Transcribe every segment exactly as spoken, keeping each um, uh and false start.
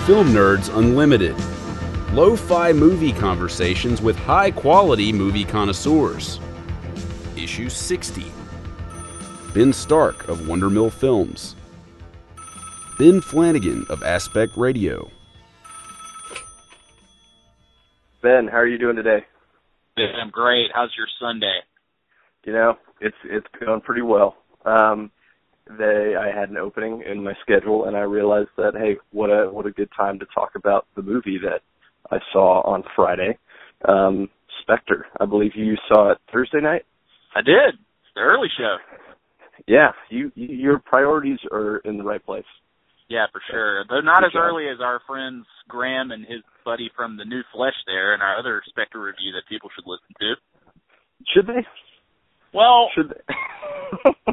Film Nerds Unlimited. Lo-fi movie conversations with high-quality movie connoisseurs. Issue sixty. Ben Stark of Wondermill Films. Ben Flanagan of Aspect Radio. Ben, how are you doing today? I'm great. How's your Sunday? You know, it's it's going pretty well. Um, they I had an opening in my schedule, and I realized that hey, what a what a good time to talk about the movie that I saw on Friday, um, Spectre. I believe you saw it Thursday night. I did. The early show. Yeah, you, you your priorities are in the right place. Yeah, for sure. Though not Good as job. early as our friends Graham and his buddy from the New Flesh there and our other Spectre review that people should listen to. Should they? Well, Should they?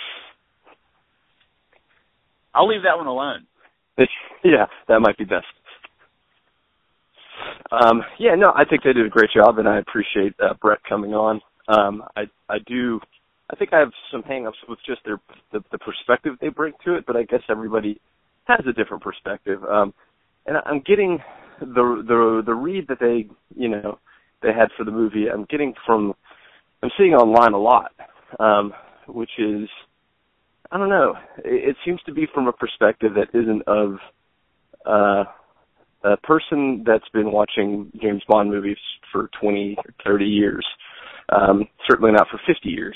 I'll leave that one alone. Yeah, that might be best. Um, yeah, no, I think they did a great job, and I appreciate uh, Brett coming on. Um, I I do. I think I have some hang-ups with just their the, the perspective they bring to it, but I guess everybody has a different perspective. Um, and I'm getting the the the read that they you know they had for the movie. I'm getting from I'm seeing online a lot, um, which is I don't know. It, it seems to be from a perspective that isn't of uh, a person that's been watching James Bond movies for twenty or thirty years. Um, certainly not for fifty years.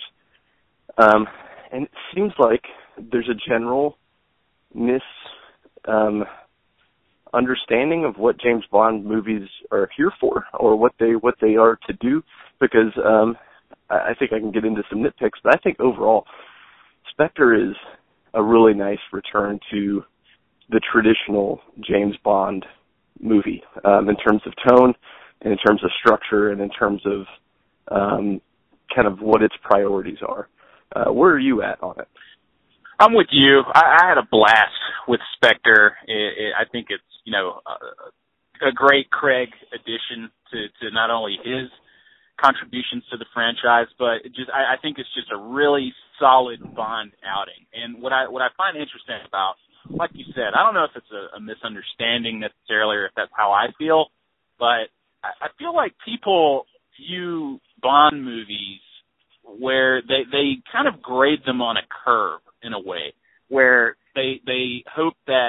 Um, and it seems like there's a general mis um, understanding of what James Bond movies are here for, or what they what they are to do. Because um, I, I think I can get into some nitpicks, but I think overall, Spectre is a really nice return to the traditional James Bond movie um, in terms of tone, and in terms of structure, and in terms of um, kind of what its priorities are. Uh, where are you at on it? I'm with you. I, I had a blast with Spectre. It, it, I think it's, you know, a, a great Craig addition to, to not only his contributions to the franchise, but it just I, I think it's just a really solid Bond outing. And what I what I find interesting about, like you said, I don't know if it's a, a misunderstanding necessarily or if that's how I feel, but I, I feel like people view Bond movies where they, they kind of grade them on a curve in a way, where they they hope that,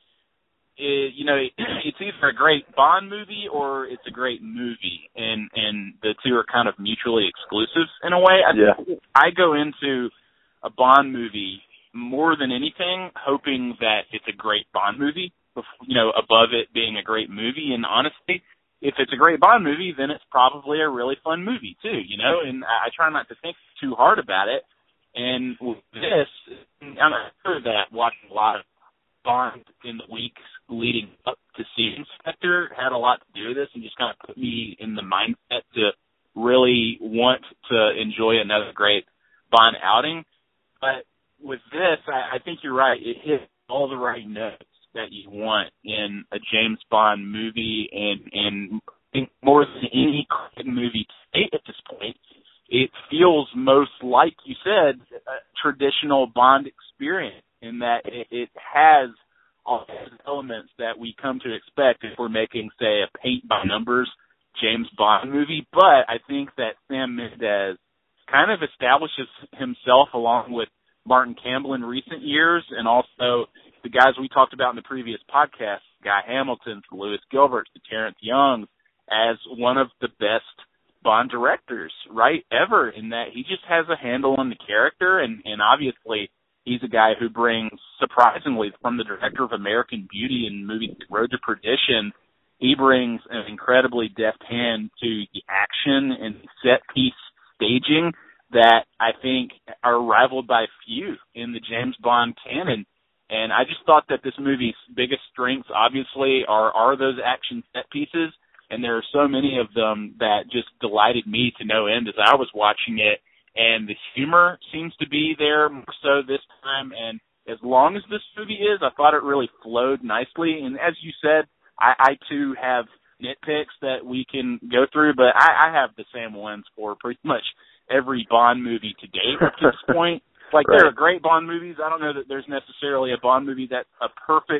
it, you know, it's either a great Bond movie or it's a great movie, and, and the two are kind of mutually exclusive in a way. I, Yeah. I go into a Bond movie more than anything hoping that it's a great Bond movie, you know, above it being a great movie, and honestly, if it's a great Bond movie, then it's probably a really fun movie, too, you know? And I, I try not to think too hard about it. And with this, I'm sure that watching a lot of Bond in the weeks leading up to seeing Spectre had a lot to do with this and just kind of put me in the mindset to really want to enjoy another great Bond outing. But with this, I, I think you're right. It hit all the right notes that you want in a James Bond movie, and, and I think more than any movie to date at this point, it feels most like, you said, a traditional Bond experience in that it, it has all those elements that we come to expect if we're making, say, a paint-by-numbers James Bond movie. But I think that Sam Mendes kind of establishes himself along with Martin Campbell in recent years, and also the guys we talked about in the previous podcast, Guy Hamilton, to Lewis Gilbert, to Terrence Young, as one of the best Bond directors, right, ever, in that he just has a handle on the character, and, and obviously he's a guy who brings, surprisingly, from the director of American Beauty and movies like Road to Perdition, he brings an incredibly deft hand to the action and set-piece staging that I think are rivaled by few in the James Bond canon. And I just thought that this movie's biggest strengths, obviously, are, are those action set pieces. And there are so many of them that just delighted me to no end as I was watching it. And the humor seems to be there more so this time. And as long as this movie is, I thought it really flowed nicely. And as you said, I, I too have nitpicks that we can go through, but I, I have the same ones for pretty much every Bond movie to date at this point. Like, right. There are great Bond movies. I don't know that there's necessarily a Bond movie that's a perfect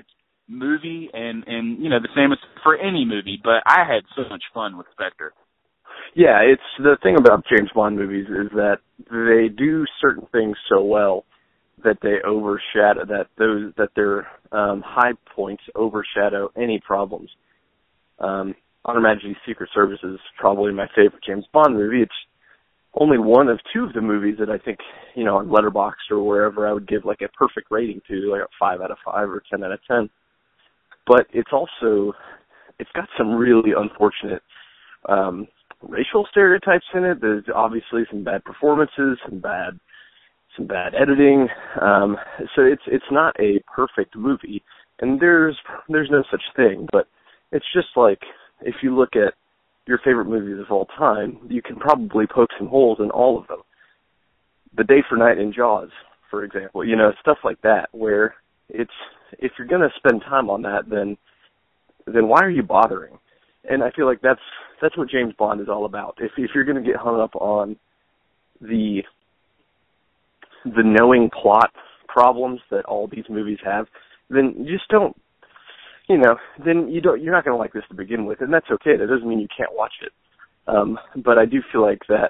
movie, and, and you know, the same as for any movie, but I had so much fun with Spectre. Yeah, it's the thing about James Bond movies is that they do certain things so well that they overshadow, that those, that their um, high points overshadow any problems. Um, On Her Majesty's Secret Service is probably my favorite James Bond movie. It's only one of two of the movies that I think, you know, on Letterboxd or wherever I would give like a perfect rating to, like a five out of five or ten out of ten. But it's also, it's got some really unfortunate um, racial stereotypes in it. There's obviously some bad performances, some bad, some bad editing. Um, so it's it's not a perfect movie, and there's there's no such thing. But it's just like, if you look at your favorite movies of all time, you can probably poke some holes in all of them. The Day for Night in Jaws, for example, you know, stuff like that, where it's, if you're going to spend time on that, then then why are you bothering? And I feel like that's that's what James Bond is all about. If if you're going to get hung up on the the knowing plot problems that all these movies have, then you just don't, you know, then you don't, you're not going to like this to begin with, and that's okay. That doesn't mean you can't watch it. Um, but I do feel like that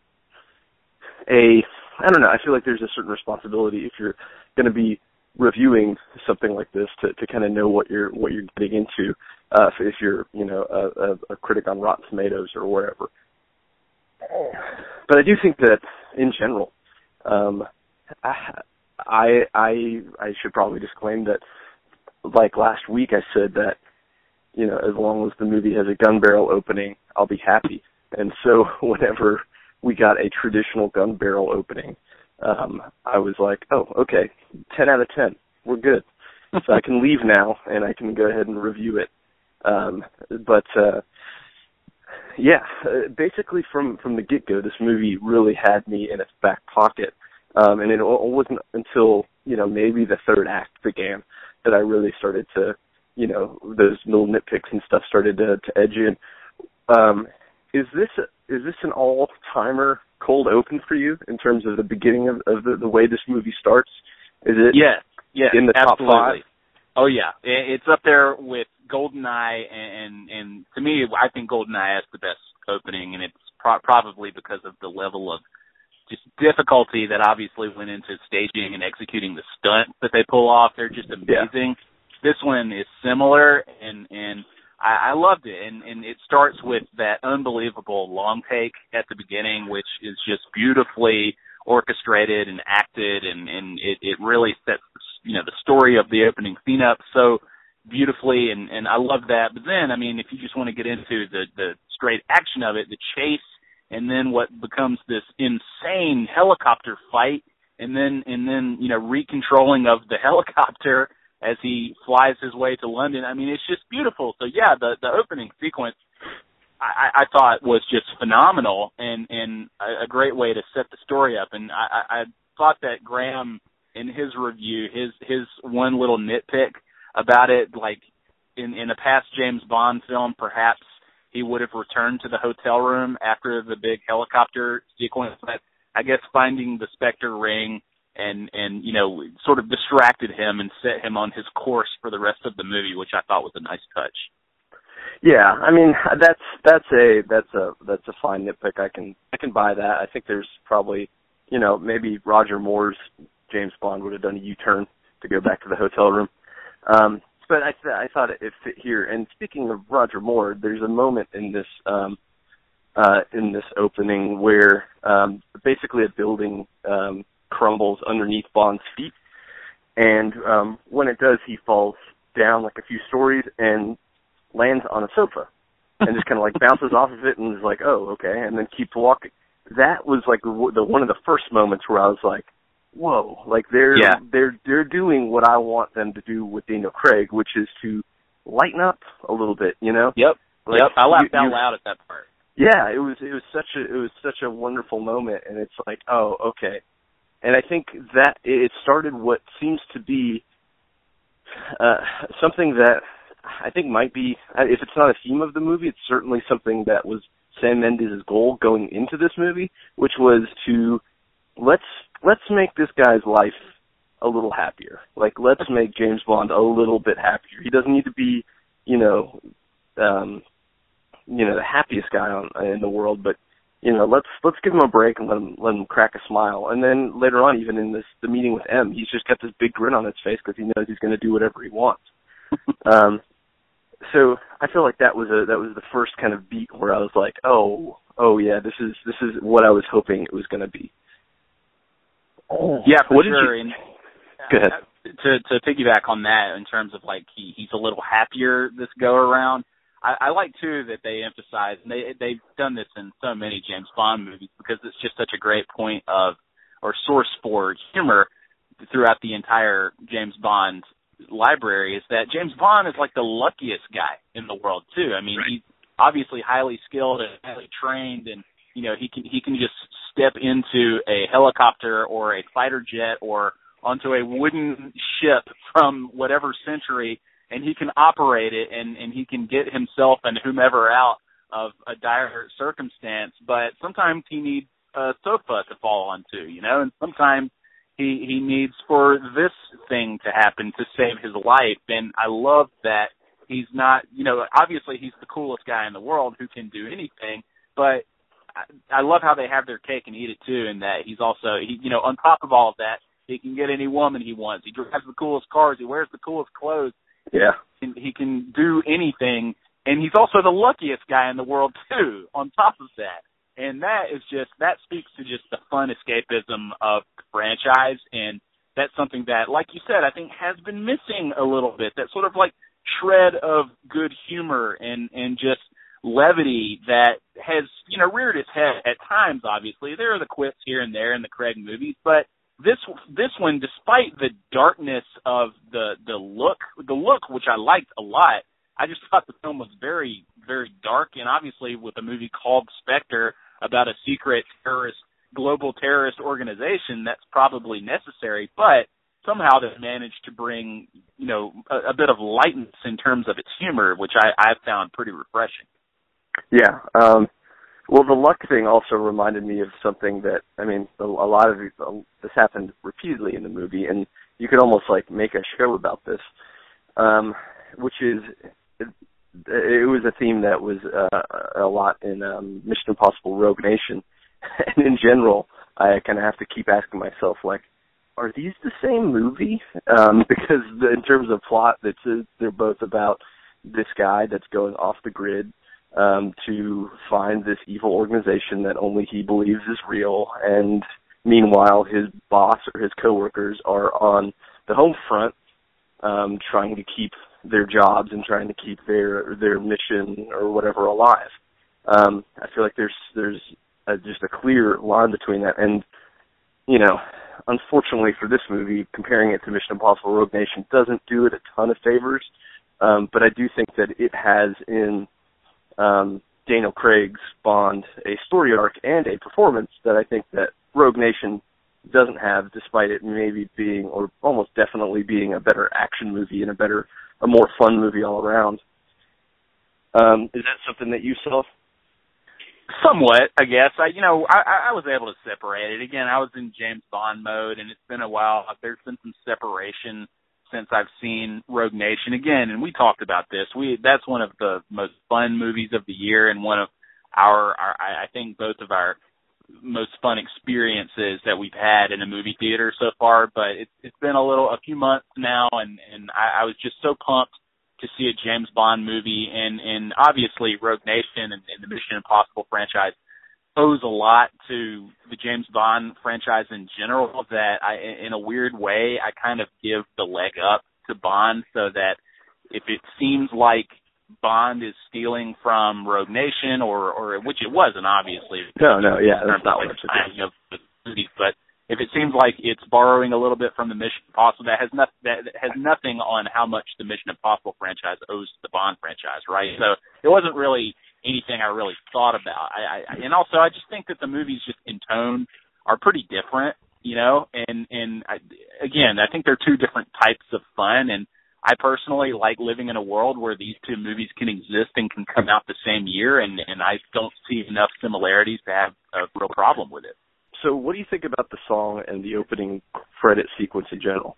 a, I don't know, I feel like there's a certain responsibility if you're going to be reviewing something like this to, to kind of know what you're what you're getting into. Uh, if you're, you know, a, a, a critic on Rotten Tomatoes or wherever. But I do think that in general, um, I I I should probably disclaim that, like last week I said that, you know, as long as the movie has a gun barrel opening, I'll be happy. And so whenever we got a traditional gun barrel opening, um, I was like, oh, okay, ten out of ten, we're good. So I can leave now and I can go ahead and review it. Um, but, uh, yeah, uh, basically from, from the get-go, this movie really had me in its back pocket. Um, and it wasn't until, you know, maybe the third act began that I really started to, you know, those little nitpicks and stuff started to, to edge in. Um, is this is this an all-timer cold open for you in terms of the beginning of, of the, the way this movie starts? Is it yeah, yeah, in the absolutely. top five? Oh, yeah. It's up there with GoldenEye, and, and to me, I think GoldenEye has the best opening, and it's pro- probably because of the level of just difficulty that obviously went into staging and executing the stunt that they pull off. They're just amazing. Yeah. This one is similar, and, and I, I loved it. And, and it starts with that unbelievable long take at the beginning, which is just beautifully orchestrated and acted, and, and it, it really sets, you know, the story of the opening scene up so beautifully, and, and I love that. But then, I mean, if you just want to get into the, the straight action of it, the chase, and then what becomes this insane helicopter fight, and then, and then, you know, recontrolling of the helicopter as he flies his way to London. I mean, it's just beautiful. So yeah, the, the opening sequence I, I thought was just phenomenal, and, and a, a great way to set the story up. And I, I thought that Graham, in his review, his, his one little nitpick about it, like in, in a past James Bond film, perhaps he would have returned to the hotel room after the big helicopter sequence, but I guess finding the Spectre ring and, and, you know, sort of distracted him and set him on his course for the rest of the movie, which I thought was a nice touch. Yeah, I mean, that's, that's a, that's a, that's a fine nitpick. I can, I can buy that. I think there's probably, you know, maybe Roger Moore's James Bond would have done a U-turn to go back to the hotel room. Um, But I, th- I thought it fit here. And speaking of Roger Moore, there's a moment in this um, uh, in this opening where um, basically a building um, crumbles underneath Bond's feet, and um, when it does, he falls down like a few stories and lands on a sofa, and just kind of like bounces off of it and is like, oh, okay, and then keeps walking. That was like the one of the first moments where I was like, whoa, like they're yeah. they're they're doing what I want them to do with Daniel Craig, which is to lighten up a little bit, you know? Yep. Like, yep. I laughed you, out you, loud at that part. Yeah, it was it was such a it was such a wonderful moment, and it's like, oh, okay. And I think that it started what seems to be uh, something that I think might be, if it's not a theme of the movie, it's certainly something that was Sam Mendes' goal going into this movie, which was to let's let's make this guy's life a little happier. Like, let's make James Bond a little bit happier. He doesn't need to be, you know, um, you know, the happiest guy on, in the world, but you know, let's let's give him a break and let him let him crack a smile. And then later on, even in this the meeting with M, he's just got this big grin on his face because he knows he's going to do whatever he wants. um, so I feel like that was a that was the first kind of beat where I was like, oh, oh yeah, this is this is what I was hoping it was going to be. Yeah, for what sure. Did you... And, Go ahead. To to piggyback on that in terms of like he he's a little happier this go around. I, I like too that they emphasize, and they they've done this in so many James Bond movies because it's just such a great point of or source for humor throughout the entire James Bond library. Is that James Bond is like the luckiest guy in the world too. I mean, right. He's obviously highly skilled and highly trained, and you know he can he can just step into a helicopter or a fighter jet or onto a wooden ship from whatever century, and he can operate it, and, and he can get himself and whomever out of a dire circumstance. But sometimes he needs a sofa to fall onto, you know, and sometimes he he needs for this thing to happen to save his life. And I love that he's not, you know, obviously he's the coolest guy in the world who can do anything, but I, I love how they have their cake and eat it too, and that he's also, he, you know, on top of all of that, he can get any woman he wants. He drives the coolest cars. He wears the coolest clothes. Yeah. And he can do anything. And he's also the luckiest guy in the world, too, on top of that. And that is just, that speaks to just the fun escapism of the franchise. And that's something that, like you said, I think has been missing a little bit. That sort of like shred of good humor and, and just levity that has, you know, reared its head at times, obviously. There are the quips here and there in the Craig movies, but This this one, despite the darkness of the the look, the look which I liked a lot, I just thought the film was very, very dark. And obviously, with a movie called Spectre about a secret terrorist, global terrorist organization, that's probably necessary. But somehow they managed to bring, you know, a, a bit of lightness in terms of its humor, which I I found pretty refreshing. Yeah. Um, Well, the luck thing also reminded me of something that, I mean, a, a lot of this happened repeatedly in the movie, and you could almost, like, make a show about this, um, which is, it, it was a theme that was uh, a lot in um, Mission Impossible Rogue Nation. And in general, I kind of have to keep asking myself, like, are these the same movie? Um, because the, in terms of plot, it's, uh, they're both about this guy that's going off the grid, Um, to find this evil organization that only he believes is real, and meanwhile his boss or his coworkers are on the home front, um, trying to keep their jobs and trying to keep their their mission or whatever alive. Um, I feel like there's there's a, just a clear line between that, and you know, unfortunately for this movie, comparing it to Mission Impossible Rogue Nation doesn't do it a ton of favors, um, but I do think that it has in Um, Daniel Craig's Bond a story arc and a performance that I think that Rogue Nation doesn't have, despite it maybe being, or almost definitely being, a better action movie and a better, a more fun movie all around. Um, is that something that you saw? Somewhat, I guess. I, you know, I, I was able to separate it. Again, I was in James Bond mode, and it's been a while. There's been some separation since I've seen Rogue Nation again, and we talked about this. We that's one of the most fun movies of the year, and one of our, our I think both of our most fun experiences that we've had in a movie theater so far. But it's it's been a little a few months now, and and I, I was just so pumped to see a James Bond movie, and and obviously Rogue Nation and, and the Mission Impossible franchise owes a lot to the James Bond franchise in general, that I, in a weird way, I kind of give the leg up to Bond, so that if it seems like Bond is stealing from Rogue Nation, or, or which it wasn't, obviously. No, no, yeah, that's not what it's timing of the movie, but if it seems like it's borrowing a little bit from the Mission Impossible, that has, not, that has nothing on how much the Mission Impossible franchise owes to the Bond franchise, right? So it wasn't really anything I really thought about. I, I and also I just think that the movies just in tone are pretty different, you know, and, and I, again, I think they're two different types of fun, and I personally like living in a world where these two movies can exist and can come out the same year, and, and I don't see enough similarities to have a real problem with it. So what do you think about the song and the opening credit sequence in general.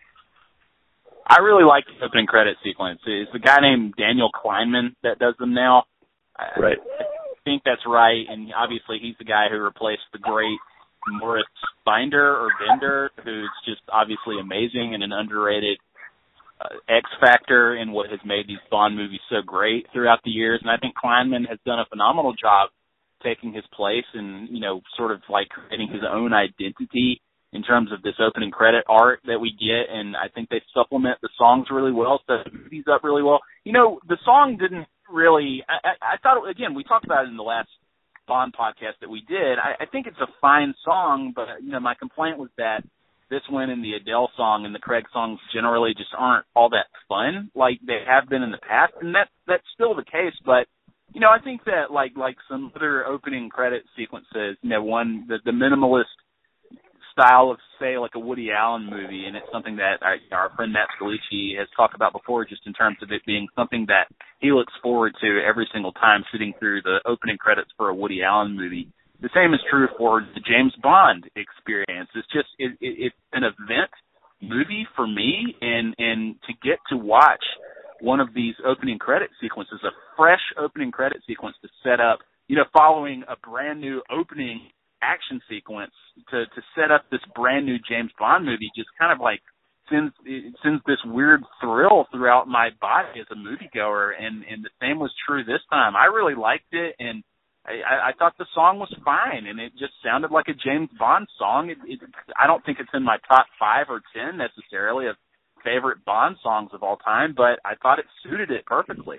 I really like the opening credit sequence. It's a guy named Daniel Kleinman that does them now. Right. I think that's right, and obviously he's the guy who replaced the great Morris Binder or Bender, who's just obviously amazing and an underrated uh, X factor in what has made these Bond movies so great throughout the years. And I think Kleinman has done a phenomenal job taking his place and, you know, sort of like creating his own identity in terms of this opening credit art that we get. And I think they supplement the songs really well, set the movies up really well. You know, the song didn't really, I, I, I thought, again, we talked about it in the last Bond podcast that we did. I, I think it's a fine song, but, you know, my complaint was that this one and the Adele song and the Craig songs generally just aren't all that fun like they have been in the past. And that that's still the case, but, you know, I think that like like some other opening credit sequences, you know, one, the, the minimalist style of, say, like a Woody Allen movie, and it's something that our, our friend Matt Scalici has talked about before, just in terms of it being something that he looks forward to every single time sitting through the opening credits for a Woody Allen movie. The same is true for the James Bond experience. It's just it, it, it's an event movie for me, and, and to get to watch one of these opening credit sequences, a fresh opening credit sequence to set up, you know, following a brand new opening action sequence to, to set up this brand new James Bond movie just kind of like sends, it sends this weird thrill throughout my body as a moviegoer. And, and the same was true this time. I really liked it, and I, I thought the song was fine, and it just sounded like a James Bond song. It, it, I don't think it's in my top five or ten necessarily of favorite Bond songs of all time, but I thought it suited it perfectly.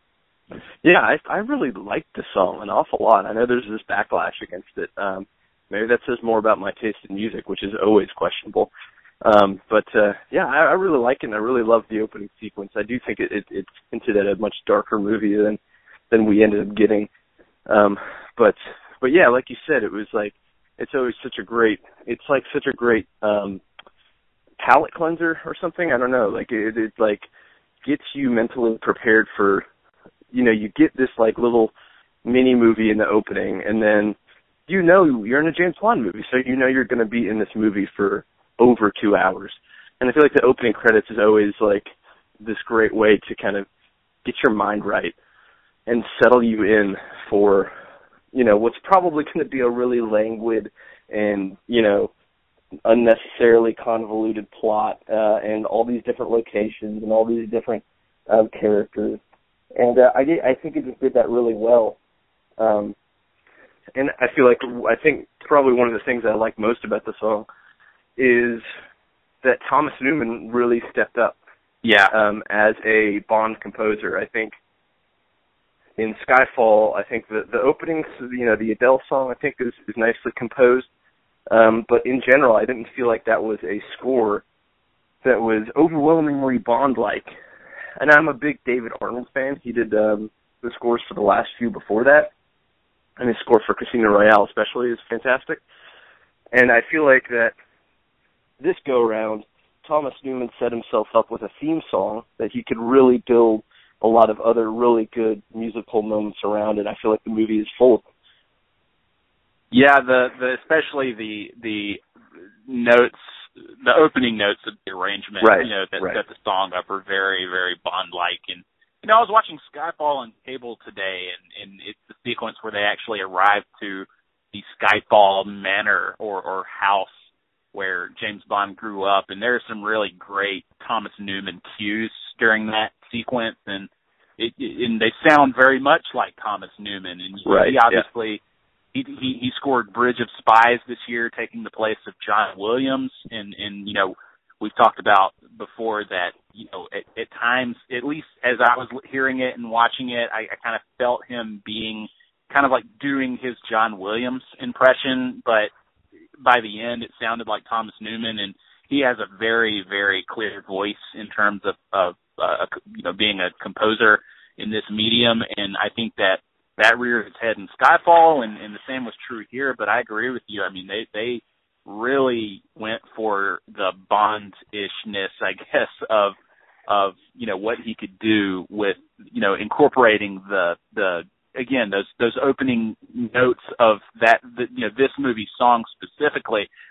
Yeah, I, I really liked the song an awful lot. I know there's this backlash against it. Um, maybe that says more about my taste in music, which is always questionable. Um, but, uh, yeah, I, I really like it, and I really love the opening sequence. I do think it, it, it's hinted at a much darker movie than than we ended up getting. Um, but, but yeah, like you said, it was like, it's always such a great, it's like such a great um, palate cleanser or something. I don't know. Like, it, it, like, gets you mentally prepared for, you know, you get this like little mini movie in the opening, and then you know you're in a James Bond movie, so you know you're going to be in this movie for over two hours. And I feel like the opening credits is always like this great way to kind of get your mind right and settle you in for, you know, what's probably going to be a really languid and, you know, unnecessarily convoluted plot, uh, and all these different locations and all these different um, characters. And uh, I did, I think it just did that really well. Um, and I feel like, I think probably one of the things I like most about the song is that Thomas Newman really stepped up. Yeah. Um, as a Bond composer. I think in Skyfall, I think the, the openings, you know, the Adele song, I think is, is nicely composed. Um, but in general, I didn't feel like that was a score that was overwhelmingly Bond-like. And I'm a big David Arnold fan. He did um, the scores for the last few before that. And his score for Casino Royale especially is fantastic. And I feel like that this go-around, Thomas Newman set himself up with a theme song that he could really build a lot of other really good musical moments around, and I feel like the movie is full of them. Yeah, the, the especially the the notes, the opening notes of the arrangement, right, you know, that right. set the song up are very, very Bond-like. And, you know, I was watching Skyfall on cable today, and, and it's the sequence where they actually arrive to the Skyfall manor or, or house where James Bond grew up, and there's some really great Thomas Newman cues during that sequence, and it, it, and they sound very much like Thomas Newman. And right, he obviously yeah. he, he he scored Bridge of Spies this year, taking the place of John Williams, and and you know we've talked about before that you know at, at times, at least as I was hearing it and watching it, I, I kind of felt him being kind of like doing his John Williams impression, but by the end, it sounded like Thomas Newman, and he has a very, very clear voice in terms of, of uh, you know, being a composer in this medium, and I think that that reared its head in Skyfall, and, and the same was true here, but I agree with you. I mean, they, they really went for the Bond-ishness, I guess, of, of, you know, what he could do with, you know, incorporating the, the, again, those those opening notes of that, the, you know, this movie song specifically,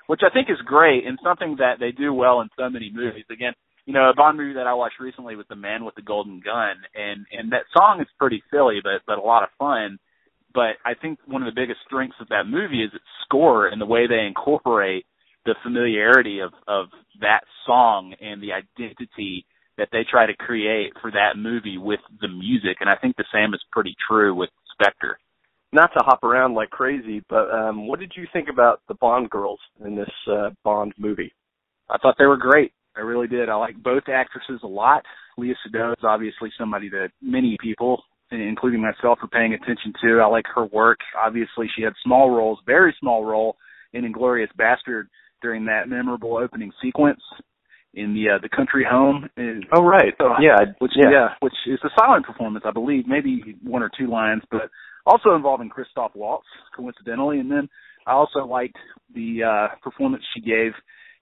which I think is great and something that they do well in so many movies. Again, you know, a Bond movie that I watched recently was The Man with the Golden Gun, and, and that song is pretty silly, but, but a lot of fun. But I think one of the biggest strengths of that movie is its score and the way they incorporate the familiarity of, of that song and the identity that they try to create for that movie with the music. And I think the same is pretty true with Spectre. Not to hop around like crazy, but um, what did you think about the Bond girls in this uh, Bond movie? I thought they were great. I really did. I like both actresses a lot. Léa Seydoux is obviously somebody that many people, including myself, are paying attention to. I like her work. Obviously, she had small roles, very small role in Inglourious Bastard during that memorable opening sequence in the uh, the country home. Oh, right. So, yeah. Which, yeah. yeah, which is a silent performance, I believe, maybe one or two lines, but also involving Christoph Waltz, coincidentally. And then I also liked the uh, performance she gave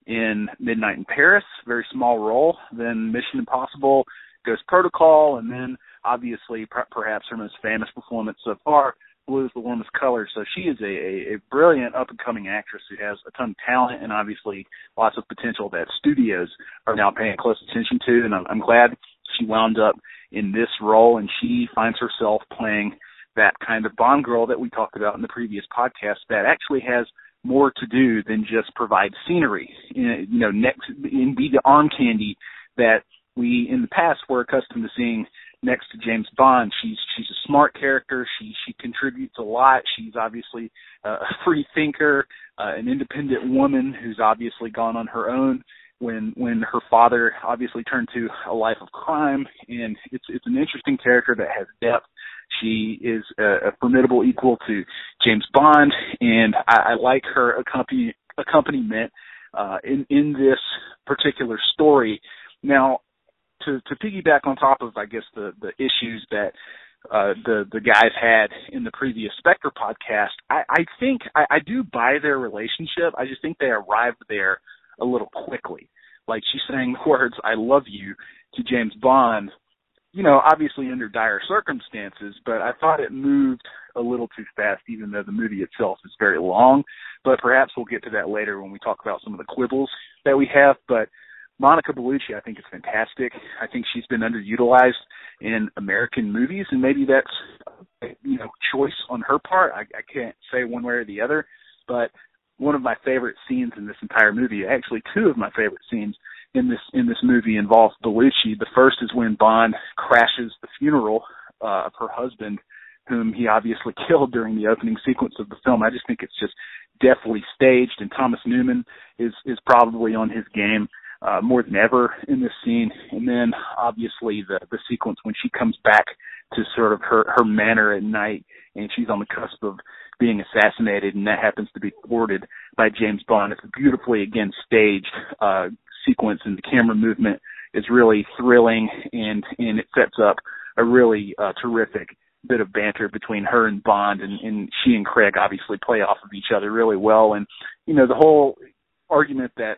in Midnight in Paris, very small role. Then Mission Impossible, Ghost Protocol, and then obviously per- perhaps her most famous performance so far, Blue is the Warmest Color. So she is a, a, a brilliant up-and-coming actress who has a ton of talent and obviously lots of potential that studios are now paying close attention to. And I'm, I'm glad she wound up in this role, and she finds herself playing that kind of Bond girl that we talked about in the previous podcast that actually has more to do than just provide scenery, you know, next and be the arm candy that we in the past were accustomed to seeing next to James Bond. She's she's a smart character. She she contributes a lot. She's obviously a free thinker, uh, an independent woman who's obviously gone on her own when when her father obviously turned to a life of crime. And it's it's an interesting character that has depth. She is a, a formidable equal to James Bond, and I, I like her accompany, accompaniment uh, in in this particular story. Now, to to piggyback on top of, I guess, the, the issues that uh, the the guys had in the previous Spectre podcast, I, I think I, I do buy their relationship. I just think they arrived there a little quickly. Like, she's saying the words "I love you" to James Bond, you know, obviously under dire circumstances, but I thought it moved a little too fast, even though the movie itself is very long. But perhaps we'll get to that later when we talk about some of the quibbles that we have. But Monica Bellucci, I think, is fantastic. I think she's been underutilized in American movies, and maybe that's, you know, choice on her part. I, I can't say one way or the other, but one of my favorite scenes in this entire movie, actually two of my favorite scenes in this in this movie, involves Bellucci. The first is when Bond crashes the funeral uh, of her husband, whom he obviously killed during the opening sequence of the film. I just think it's just deftly staged, and Thomas Newman is is probably on his game uh, more than ever in this scene. And then obviously the the sequence when she comes back to sort of her her manor at night, and she's on the cusp of being assassinated, and that happens to be thwarted by James Bond. It's a beautifully, again, staged uh, sequence, and the camera movement is really thrilling, and, and it sets up a really uh, terrific bit of banter between her and Bond, and, and she and Craig obviously play off of each other really well. And, you know, the whole argument that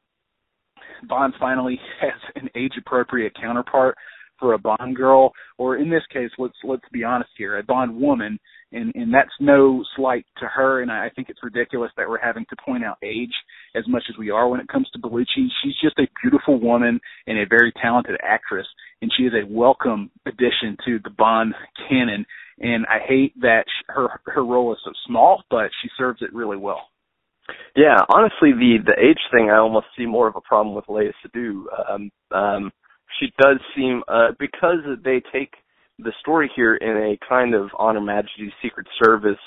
Bond finally has an age-appropriate counterpart for a Bond girl, or in this case, let's let's be honest here, a Bond woman, and, and that's no slight to her, and I think it's ridiculous that we're having to point out age as much as we are when it comes to Bellucci. She's just a beautiful woman and a very talented actress, and she is a welcome addition to the Bond canon, and I hate that her her role is so small, but she serves it really well. Yeah, honestly, the, the age thing, I almost see more of a problem with Léa Seydoux. Um, um, she does seem, uh, because they take the story here in a kind of On Her Majesty's Secret Service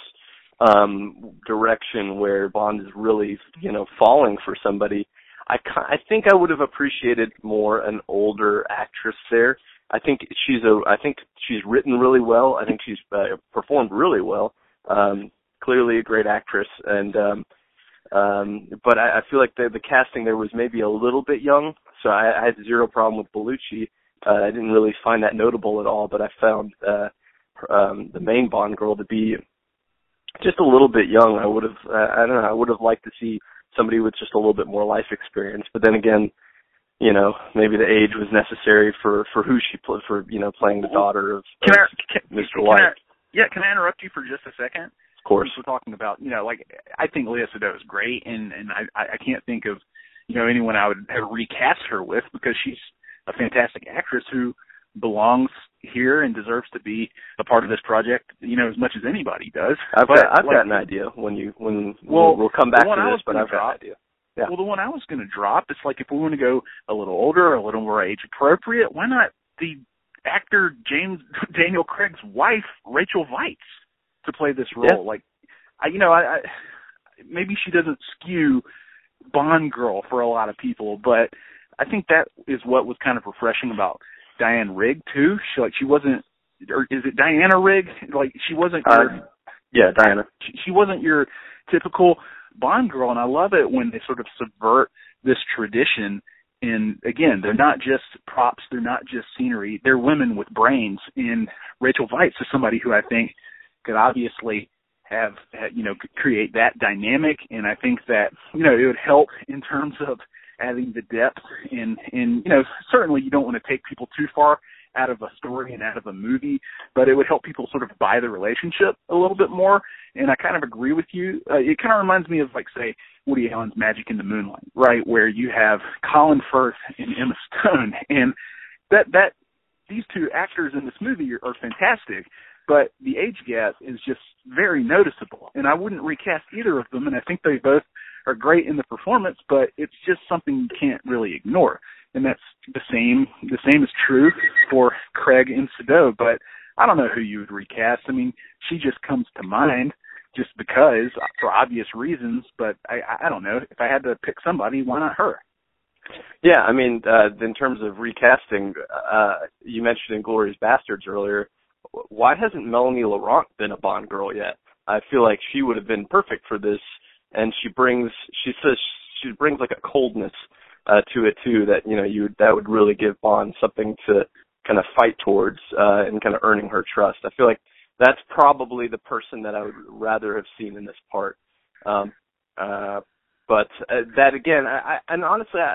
um, direction where Bond is really, you know, falling for somebody, I, I think I would have appreciated more an older actress there. I think she's a, I think she's written really well. I think she's uh, performed really well. Um, clearly a great actress, and um, um, but I, I feel like the, the casting there was maybe a little bit young. So I, I had zero problem with Bellucci. Uh, I didn't really find that notable at all, but I found uh, um, the main Bond girl to be just a little bit young. I would have, uh, I don't know, I would have liked to see somebody with just a little bit more life experience. But then again, you know, maybe the age was necessary for, for who she played, for, you know, playing the daughter of, can of I, can, Mister can White. I, yeah, can I interrupt you for just a second? Of course. We're talking about, you know, like, I think Léa Seydoux is great, and, and I, I can't think of, you know, anyone I would have recast her with, because she's a fantastic actress who belongs here and deserves to be a part of this project, you know, as much as anybody does. I've but, got I've like, got an idea when you when well, we'll, we'll come back to I this, but I've got an idea. Yeah. Well, the one I was going to drop is like, if we want to go a little older, a little more age appropriate, why not the actor James Daniel Craig's wife, Rachel Weisz, to play this role? Yeah. Like, I, you know, I, I maybe she doesn't skew Bond girl for a lot of people, but I think that is what was kind of refreshing about Diane Rigg too. She like she wasn't, or is it Diana Rigg? Like she wasn't. Your, uh, yeah, Diana. She, she wasn't your typical Bond girl, and I love it when they sort of subvert this tradition. And again, they're not just props, they're not just scenery, they're women with brains. And Rachel Weisz is somebody who I think could obviously have, you know, create that dynamic. And I think that, you know, it would help in terms of adding the depth. And, and, you know, certainly you don't want to take people too far out of a story and out of a movie, but it would help people sort of buy the relationship a little bit more. And I kind of agree with you. Uh, it kind of reminds me of, like, say, Woody Allen's Magic in the Moonlight, right, where you have Colin Firth and Emma Stone, and that that these two actors in this movie are, are fantastic, but the age gap is just very noticeable, and I wouldn't recast either of them, and I think they both are great in the performance, but it's just something you can't really ignore. And that's the same. The same is true for Craig and Seydoux. But I don't know who you would recast. I mean, she just comes to mind just because, for obvious reasons. But I, I don't know. If I had to pick somebody, why not her? Yeah, I mean, uh, in terms of recasting, uh, you mentioned Inglourious Bastards earlier. Why hasn't Melanie Laurent been a Bond girl yet? I feel like she would have been perfect for this. And she brings, she says, she brings like a coldness Uh, to it too, that, you know, you that would really give Bond something to kind of fight towards, uh, and kind of earning her trust. I feel like that's probably the person that I would rather have seen in this part. Um, uh, but uh, that again, I, I and honestly, I,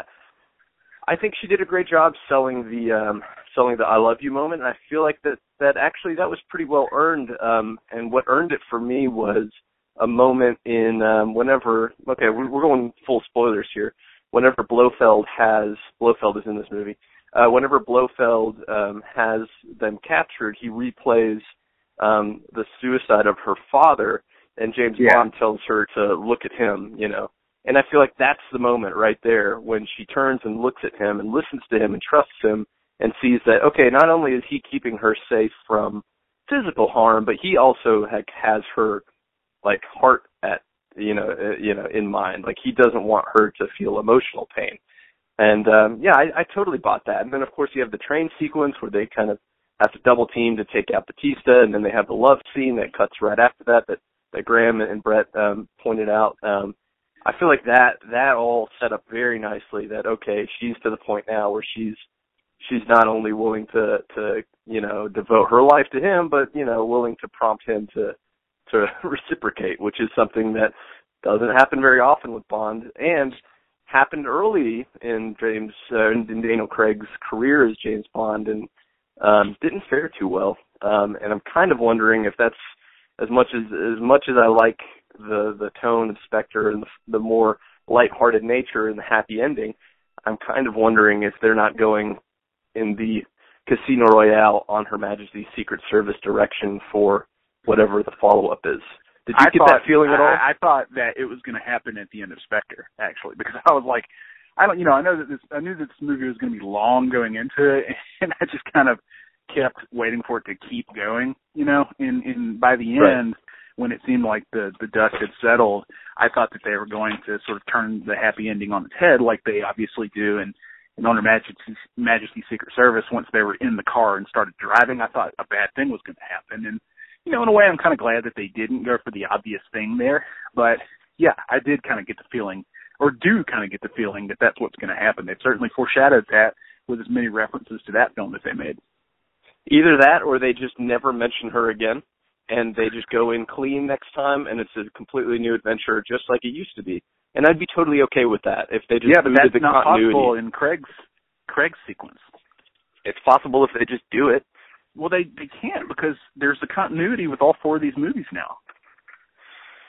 I think she did a great job selling the um, selling the "I love you" moment. And I feel like that that actually that was pretty well earned. Um, and what earned it for me was a moment in um, whenever. Okay, we're, we're going full spoilers here. Whenever Blofeld has, Blofeld is in this movie, uh, whenever Blofeld um, has them captured, he replays um, the suicide of her father, and James yeah. Bond tells her to look at him, you know. And I feel like that's the moment right there when she turns and looks at him and listens to him and trusts him and sees that, okay, not only is he keeping her safe from physical harm, but he also ha- has her, like, heart at you know, uh, you know, in mind. Like, he doesn't want her to feel emotional pain. And, um, yeah, I, I totally bought that. And then, of course, you have the train sequence where they kind of have to double team to take out Batista, and then they have the love scene that cuts right after that that, that Graham and Brett um, pointed out. Um, I feel like that that all set up very nicely that, okay, she's to the point now where she's she's not only willing to, to, you know, devote her life to him, but, you know, willing to prompt him to to reciprocate, which is something that doesn't happen very often with Bond, and happened early in James uh, in Daniel Craig's career as James Bond, and um, didn't fare too well. Um, and I'm kind of wondering if that's as much as as much as I like the the tone of Spectre and the, the more lighthearted nature and the happy ending. I'm kind of wondering if they're not going in the Casino Royale on Her Majesty's Secret Service direction for whatever the follow-up is. Did you I get thought, that feeling at all? I, I thought that it was going to happen at the end of Spectre, actually, because I was like, I don't, you know, I know that this, I knew that this movie was going to be long going into it, and I just kind of kept waiting for it to keep going, you know, and, and by the end, right. when it seemed like the, the dust had settled, I thought that they were going to sort of turn the happy ending on its head, like they obviously do in, in On Her Majesty's, Majesty's Secret Service. Once they were in the car and started driving, I thought a bad thing was going to happen, and you know, in a way, I'm kind of glad that they didn't go for the obvious thing there. But, yeah, I did kind of get the feeling, or do kind of get the feeling that that's what's going to happen. They've certainly foreshadowed that with as many references to that film that they made. Either that or they just never mention her again, and they just go in clean next time, and it's a completely new adventure just like it used to be. And I'd be totally okay with that if they just yeah, but that's the not continuity. possible in Craig's, Craig's sequence. It's possible if they just do it. Well, they, they can't because there's the continuity with all four of these movies now.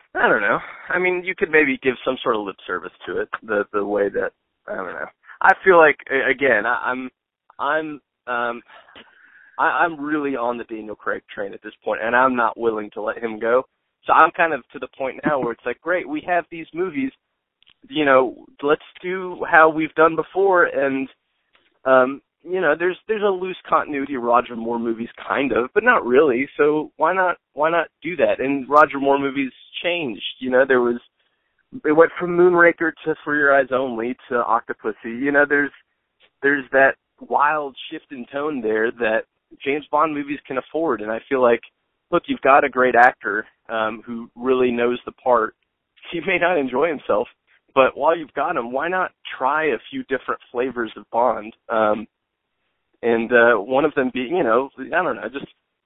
I don't know. I mean, you could maybe give some sort of lip service to it, the the way that, I don't know. I feel like, again, I, I'm, I'm, um, I, I'm really on the Daniel Craig train at this point, and I'm not willing to let him go. So I'm kind of to the point now where it's like, great, we have these movies, you know, let's do how we've done before, and, um, you know, there's there's a loose continuity of Roger Moore movies, kind of, but not really. So why not why not do that? And Roger Moore movies changed. You know, there was it went from Moonraker to For Your Eyes Only to Octopussy. You know, there's there's that wild shift in tone there that James Bond movies can afford. And I feel like, look, you've got a great actor um, who really knows the part. He may not enjoy himself, but while you've got him, why not try a few different flavors of Bond? Um, and uh, one of them being, you know, I don't know, just,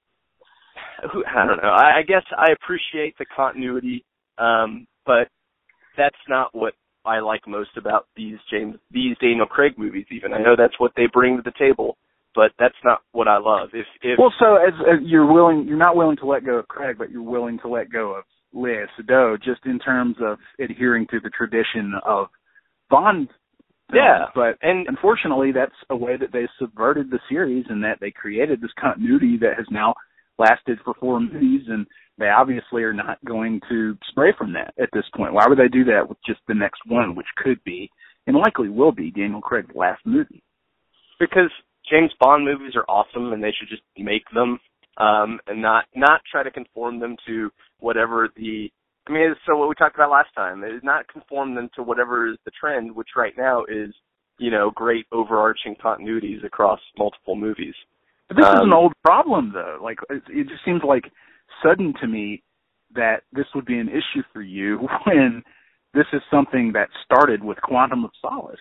I don't know. I, I guess I appreciate the continuity, um, but that's not what I like most about these James, these Daniel Craig movies. Even I know that's what they bring to the table, but that's not what I love. If, if well, so as, as you're willing, you're not willing to let go of Craig, but you're willing to let go of Léa Seydoux, just in terms of adhering to the tradition of Bond. Yeah, but and unfortunately, that's a way that they subverted the series, and that they created this continuity that has now lasted for four movies, and they obviously are not going to stray from that at this point. Why would they do that with just the next one, which could be, and likely will be, Daniel Craig's last movie? Because James Bond movies are awesome, and they should just make them, um, and not not try to conform them to whatever the. I mean, so what we talked about last time is not conform them to whatever is the trend, which right now is, you know, great overarching continuities across multiple movies. But this um, is an old problem, though. Like, it, it just seems like sudden to me that this would be an issue for you when this is something that started with Quantum of Solace.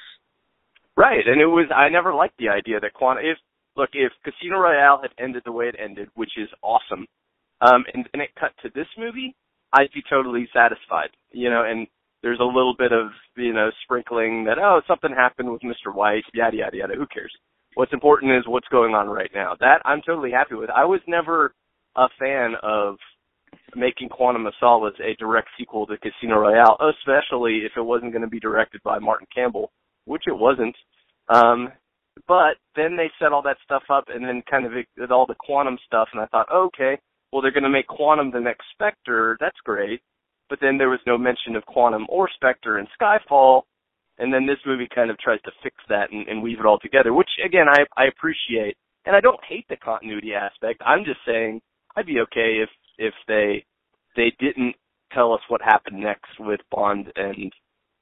Right, and it was, I never liked the idea that Quantum, if, look, if Casino Royale had ended the way it ended, which is awesome, um, and then it cut to this movie, I'd be totally satisfied, you know, and there's a little bit of, you know, sprinkling that, oh, something happened with Mister White, yada, yada, yada, who cares? What's important is what's going on right now. That I'm totally happy with. I was never a fan of making Quantum of Solace a direct sequel to Casino Royale, especially if it wasn't going to be directed by Martin Campbell, which it wasn't. Um, but then they set all that stuff up and then kind of did all the Quantum stuff, and I thought, oh, okay, well, they're going to make Quantum the next Spectre. That's great. But then there was no mention of Quantum or Spectre in Skyfall, and then this movie kind of tries to fix that and, and weave it all together, which, again, I, I appreciate. And I don't hate the continuity aspect. I'm just saying I'd be okay if if they they didn't tell us what happened next with Bond and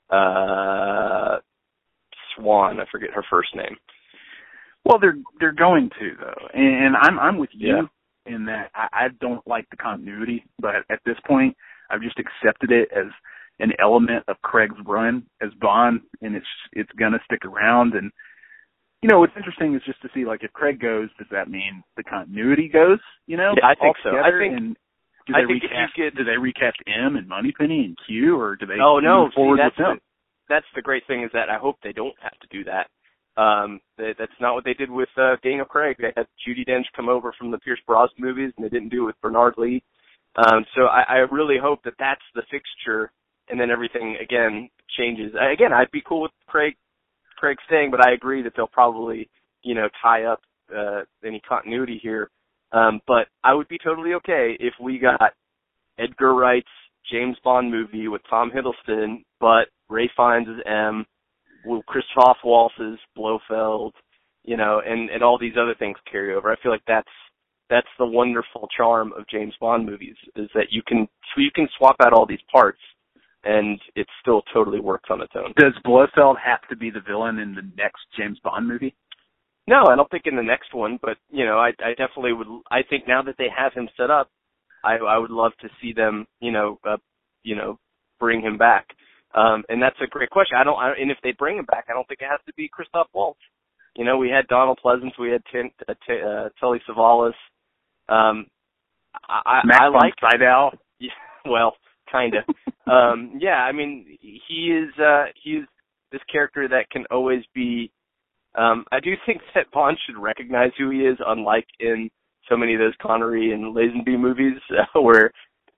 uh, Swan. I forget her first name. Well, they're they're going to, though, and I'm I'm with you. Yeah. In that I, I don't like the continuity, but at this point, I've just accepted it as an element of Craig's run as Bond, and it's it's gonna stick around. And you know, what's interesting is just to see, like, if Craig goes, does that mean the continuity goes? You know, yeah, I think so. I think. And do I they think recast? if you get, do they recast M and Moneypenny and Q, or do they oh, no, move forward see, that's with them? The, that's the great thing is that I hope they don't have to do that. Um, they, that's not what they did with uh, Daniel Craig. They had Judi Dench come over from the Pierce Brosnan movies, and they didn't do it with Bernard Lee. Um, so I, I really hope that that's the fixture, and then everything, again, changes. Again, I'd be cool with Craig Craig staying, but I agree that they'll probably, you know, tie up uh, any continuity here. Um, but I would be totally okay if we got Edgar Wright's James Bond movie with Tom Hiddleston, but Ray Fiennes as M, Will Christoph Waltz's Blofeld, you know, and, and all these other things carry over. I feel like that's that's the wonderful charm of James Bond movies, is that you can you can swap out all these parts and it still totally works on its own. Does Blofeld have to be the villain in the next James Bond movie? No, I don't think in the next one, but you know, I, I definitely would. I think now that they have him set up, I, I would love to see them, you know, uh, you know, bring him back. Um, and that's a great question. I don't, I, and if they bring him back, I don't think it has to be Christoph Waltz. You know, we had Donald Pleasance, we had T- uh, T- uh, Telly Savalas. Um, I, Max I like von Sydow. Yeah, well, kind of. um, yeah, I mean, he is, uh, he's this character that can always be. Um, I do think that Bond should recognize who he is, unlike in so many of those Connery and Lazenby movies, uh, where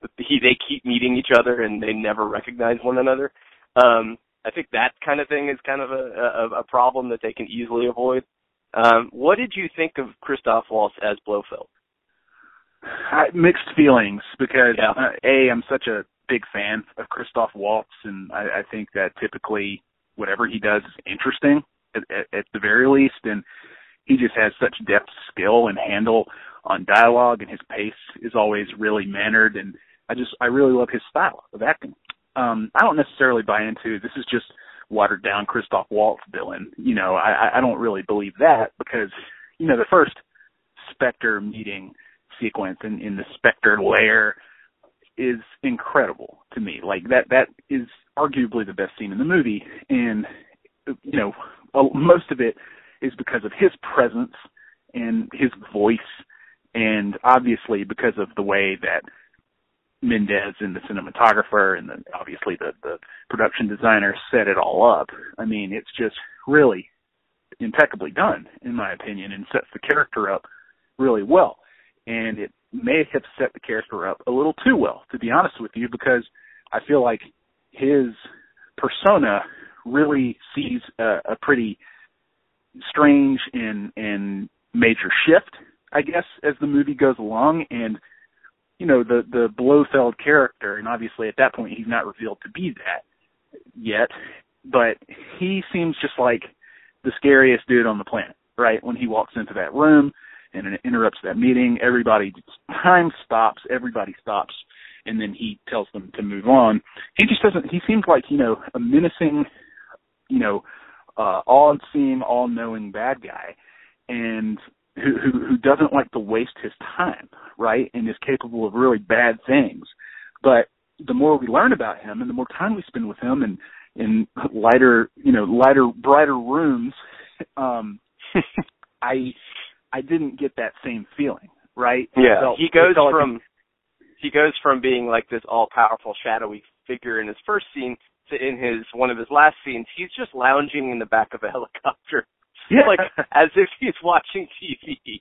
he they keep meeting each other and they never recognize one another. Um, I think that kind of thing is kind of a, a, a problem that they can easily avoid. Um, what did you think of Christoph Waltz as Blofeld? I, mixed feelings because yeah. uh, a I'm such a big fan of Christoph Waltz, and I, I think that typically whatever he does is interesting at, at, at the very least, and he just has such depth, skill, and handle on dialogue, and his pace is always really mannered, and I just I really love his style of acting. Um, I don't necessarily buy into this is just watered down Christoph Waltz villain. You know, I, I don't really believe that because, you know, the first Spectre meeting sequence in, in the Spectre lair is incredible to me. Like that, that is arguably the best scene in the movie. And, you know, most of it is because of his presence and his voice. And obviously because of the way that Mendez and the cinematographer and the, obviously the, the production designer set it all up. I mean, it's just really impeccably done, in my opinion, and sets the character up really well. And it may have set the character up a little too well, to be honest with you, because I feel like his persona really sees a, a pretty strange and, and major shift, I guess, as the movie goes along. And you know, the, the Blofeld character, and obviously at that point he's not revealed to be that yet, but he seems just like the scariest dude on the planet, right? When he walks into that room and it interrupts that meeting, everybody, time stops, everybody stops, and then he tells them to move on. He just doesn't, he seems like, you know, a menacing, you know, uh, all-seeing, all-knowing bad guy, and Who, who who doesn't like to waste his time, right, and is capable of really bad things. But the more we learn about him and the more time we spend with him and in lighter, you know, lighter, brighter rooms, um, I I didn't get that same feeling, right? Yeah, felt, he goes like from he goes from being like this all-powerful, shadowy figure in his first scene to in his one of his last scenes, he's just lounging in the back of a helicopter. Yeah. Like, as if he's watching T V.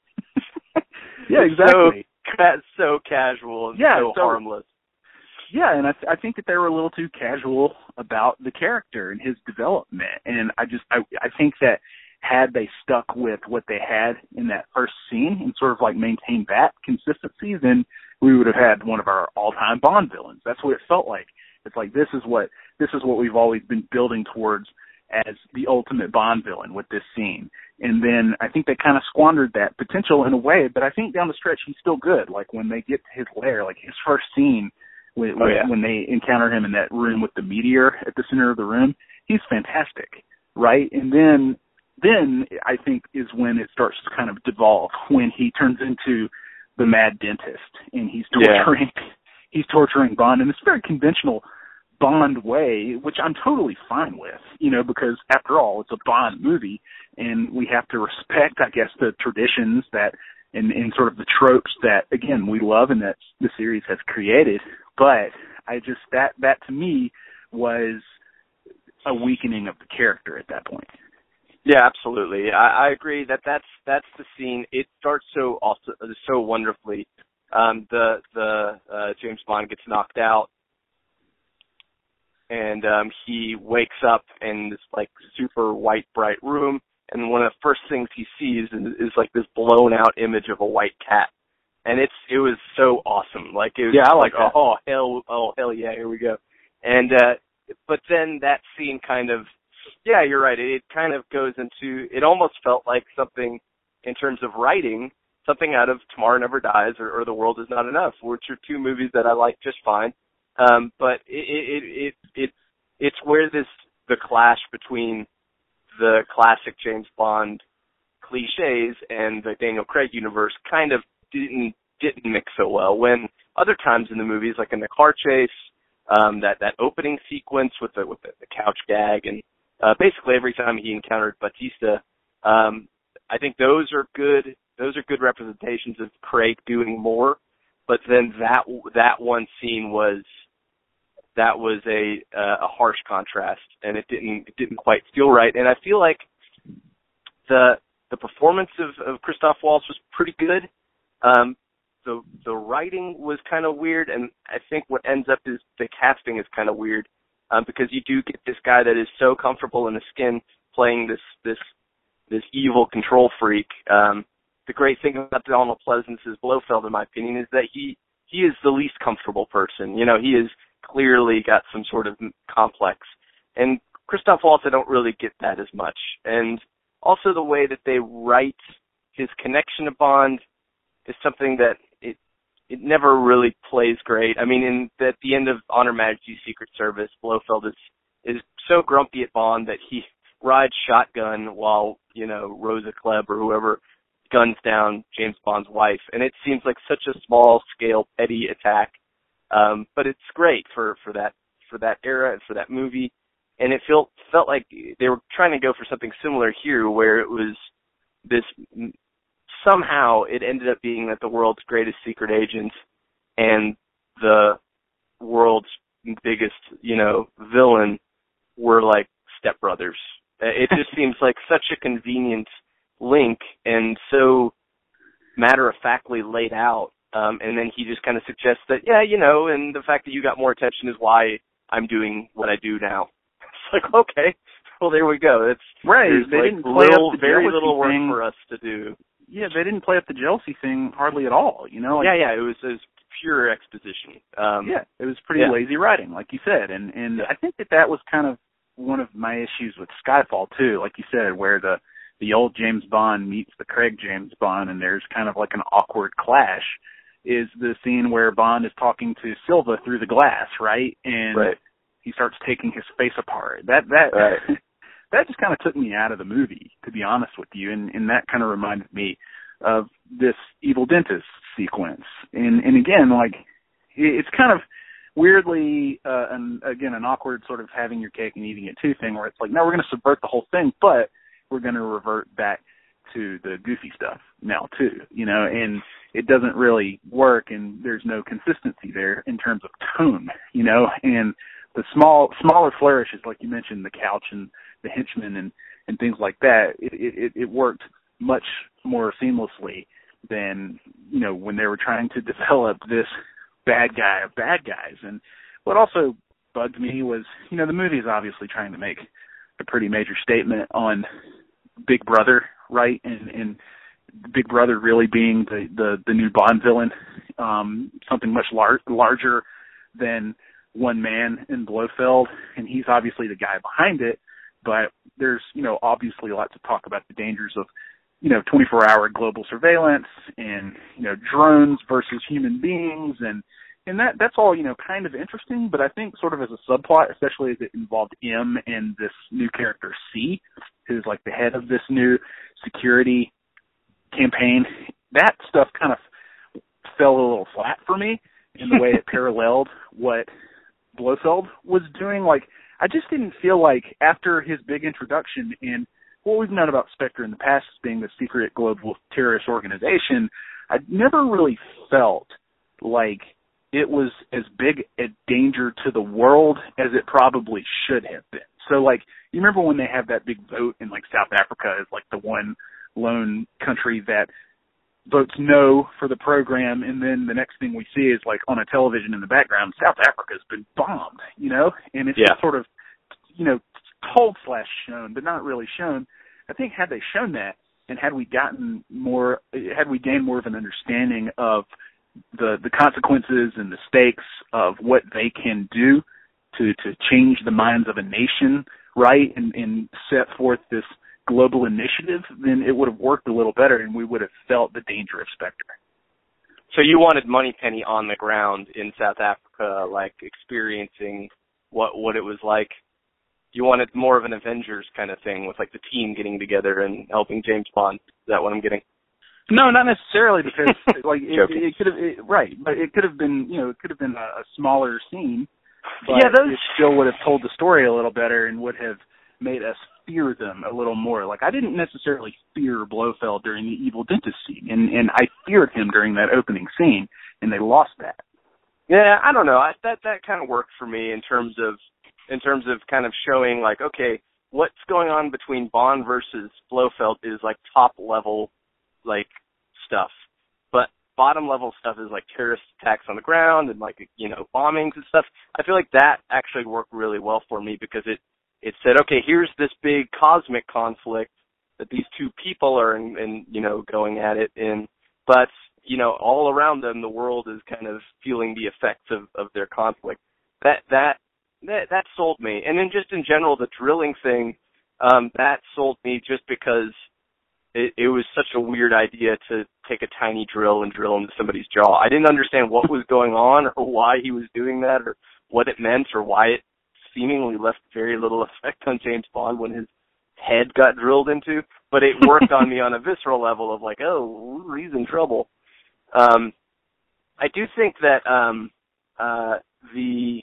Yeah, exactly. So, so casual and yeah, so, so harmless. Yeah, and I, th- I think that they were a little too casual about the character and his development. And I just, I, I think that had they stuck with what they had in that first scene and sort of like maintained that consistency, then we would have had one of our all-time Bond villains. That's what it felt like. It's like this is what this is what we've always been building towards as the ultimate Bond villain with this scene. And then I think they kind of squandered that potential in a way, but I think down the stretch he's still good. Like when they get to his lair, like his first scene when, oh, yeah. when they encounter him in that room with the meteor at the center of the room, he's fantastic, right? And then then I think is when it starts to kind of devolve, when he turns into the mad dentist and he's torturing yeah. he's torturing Bond in this very conventional Bond way, which I'm totally fine with, you know, because after all, it's a Bond movie, and we have to respect, I guess, the traditions that and, and sort of the tropes that, again, we love and that the series has created. But I just that that to me was a weakening of the character at that point. Yeah, absolutely. I, I agree that that's that's the scene. It starts so also so wonderfully. Um, the the uh, James Bond gets knocked out. And um, he wakes up in this like super white, bright room, and one of the first things he sees is, is like this blown out image of a white cat, and it's it was so awesome. Like it was yeah, I like, like oh hell, oh hell yeah, here we go. And uh, but then that scene kind of yeah, you're right. It, it kind of goes into it almost felt like something in terms of writing, something out of Tomorrow Never Dies or, or The World Is Not Enough, which are two movies that I like just fine. Um, but it, it, it, it, it's where this, the clash between the classic James Bond cliches and the Daniel Craig universe kind of didn't, didn't mix so well. When other times in the movies, like in the car chase, um, that, that opening sequence with the, with the, the couch gag and, uh, basically every time he encountered Batista, um, I think those are good, those are good representations of Craig doing more. But then that, that one scene was, that was a uh, a harsh contrast, and it didn't it didn't quite feel right. And I feel like the the performance of, of Christoph Waltz was pretty good, um, the the writing was kind of weird, and I think what ends up is the casting is kind of weird, um, because you do get this guy that is so comfortable in his skin playing this this this evil control freak. Um, the great thing about Donald Pleasence's Blofeld, in my opinion, is that he he is the least comfortable person. You know, he has clearly got some sort of complex, and Christoph Waltz, I don't really get that as much, and also the way that they write his connection to Bond is something that it it never really plays great. I mean, in at the end of On Her Majesty's Secret Service, Blofeld is is so grumpy at Bond that he rides shotgun while, you know, Rosa Klebb or whoever guns down James Bond's wife, and it seems like such a small scale petty attack, um, but it's great for for that for that era and for that movie, and it felt felt like they were trying to go for something similar here, where it was this. Somehow it ended up being that the world's greatest secret agents and the world's biggest, you know, villain were like stepbrothers. It just seems like such a convenient link and so matter-of-factly laid out. Um, and then he just kind of suggests that, yeah, you know, and the fact that you got more attention is why I'm doing what I do now. It's like, okay, well, there we go. It's right. They like didn't play little, up the very little work thing. for us to do. Yeah, they didn't play up the jealousy thing hardly at all, you know? Like, yeah, yeah, it was, it was pure exposition. Um, yeah, it was pretty yeah. lazy writing, like you said, and and yeah. I think that that was kind of one of my issues with Skyfall too, like you said, where the the old James Bond meets the Craig James Bond, and there's kind of like an awkward clash. Is the scene where Bond is talking to Silva through the glass, right? And right. he starts taking his face apart. That that. Right. That just kind of took me out of the movie, to be honest with you, and, and that kind of reminded me of this Evil Dentist sequence. And, and again, like, it's kind of weirdly, uh, an, again, an awkward sort of having your cake and eating it too thing, where it's like, no, we're going to subvert the whole thing, but we're going to revert back to the goofy stuff now too, you know, and it doesn't really work, and there's no consistency there in terms of tone, you know, and the small, smaller flourishes, like you mentioned, the couch and the henchman and, and things like that, it, it, it worked much more seamlessly than, you know, when they were trying to develop this bad guy of bad guys. And what also bugged me was, you know, the movie is obviously trying to make a pretty major statement on Big Brother, right? And, and Big Brother really being the, the, the new Bond villain, um, something much lar- larger than one man in Blofeld, and he's obviously the guy behind it, but there's, you know, obviously lots of talk about the dangers of, you know, twenty-four hour global surveillance and, you know, drones versus human beings, and and that that's all, you know, kind of interesting, but I think sort of as a subplot, especially as it involved M and this new character C, who's like the head of this new security campaign, that stuff kind of fell a little flat for me in the way it paralleled what Blofeld was doing. Like, I just didn't feel like after his big introduction in what we've known about Spectre in the past as being the secret global terrorist organization, I never really felt like it was as big a danger to the world as it probably should have been. So, like, you remember when they have that big vote in, like, South Africa is, like, the one lone country that votes no for the program, and then the next thing we see is, like, on a television in the background, South Africa's been bombed, you know? And it's yeah. sort of, you know, told slash shown, but not really shown. I think had they shown that, and had we gotten more, had we gained more of an understanding of the the consequences and the stakes of what they can do to, to change the minds of a nation, right, and, and set forth this global initiative, then it would have worked a little better, and we would have felt the danger of Spectre. So you wanted Moneypenny on the ground in South Africa, like experiencing what what it was like. You wanted more of an Avengers kind of thing with like the team getting together and helping James Bond. Is that what I'm getting? No, not necessarily, because like it, it could have it, right, but it could have been, you know, it could have been a, a smaller scene, but yeah, those... it still would have told the story a little better and would have made us fear them a little more. Like, I didn't necessarily fear Blofeld during the Evil Dentist scene, and and I feared him during that opening scene, and they lost that. Yeah, I don't know. I, that that kind of worked for me in terms of in terms of kind of showing like, okay, what's going on between Bond versus Blofeld is like top level like stuff. But bottom level stuff is like terrorist attacks on the ground and like, you know, bombings and stuff. I feel like that actually worked really well for me because it, it said, okay, here's this big cosmic conflict that these two people are in, in you know, going at it in, but, you know, all around them, the world is kind of feeling the effects of, of their conflict. That, that, that, that sold me. And then just in general, the drilling thing, um, that sold me just because it, it was such a weird idea to take a tiny drill and drill into somebody's jaw. I didn't understand what was going on or why he was doing that or what it meant or why it seemingly left very little effect on James Bond when his head got drilled into, but it worked on me on a visceral level of like, oh, he's in trouble. Um, I do think that um, uh, the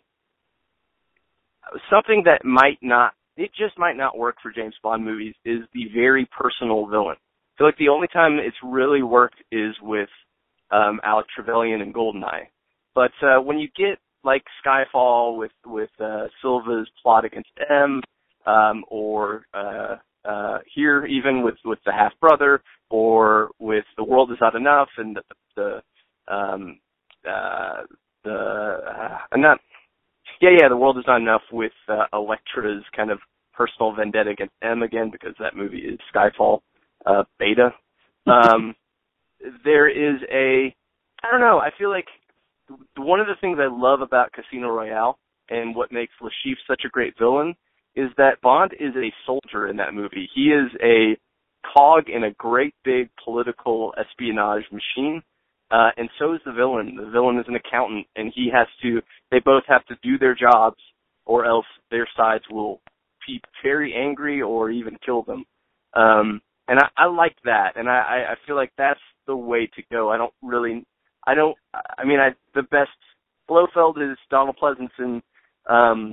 something that might not, it just might not work for James Bond movies is the very personal villain. I feel like the only time it's really worked is with um, Alec Trevelyan and GoldenEye. But uh, when you get like Skyfall with with uh, Silva's plot against M, um, or uh, uh, here even with, with the half brother, or with The World Is Not Enough, and the the um, uh, the uh, I'm not yeah yeah The World Is Not Enough with uh, Elektra's kind of personal vendetta against M again because that movie is Skyfall uh, beta. Um, there is a I don't know I feel like one of the things I love about Casino Royale and what makes Le Chiffre such a great villain is that Bond is a soldier in that movie. He is a cog in a great big political espionage machine, uh, and so is the villain. The villain is an accountant, and he has to, they both have to do their jobs, or else their sides will be very angry or even kill them. Um, and I, I like that, and I, I feel like that's the way to go. I don't really, I don't, I mean, I, the best, Blofeld is Donald Pleasence, um,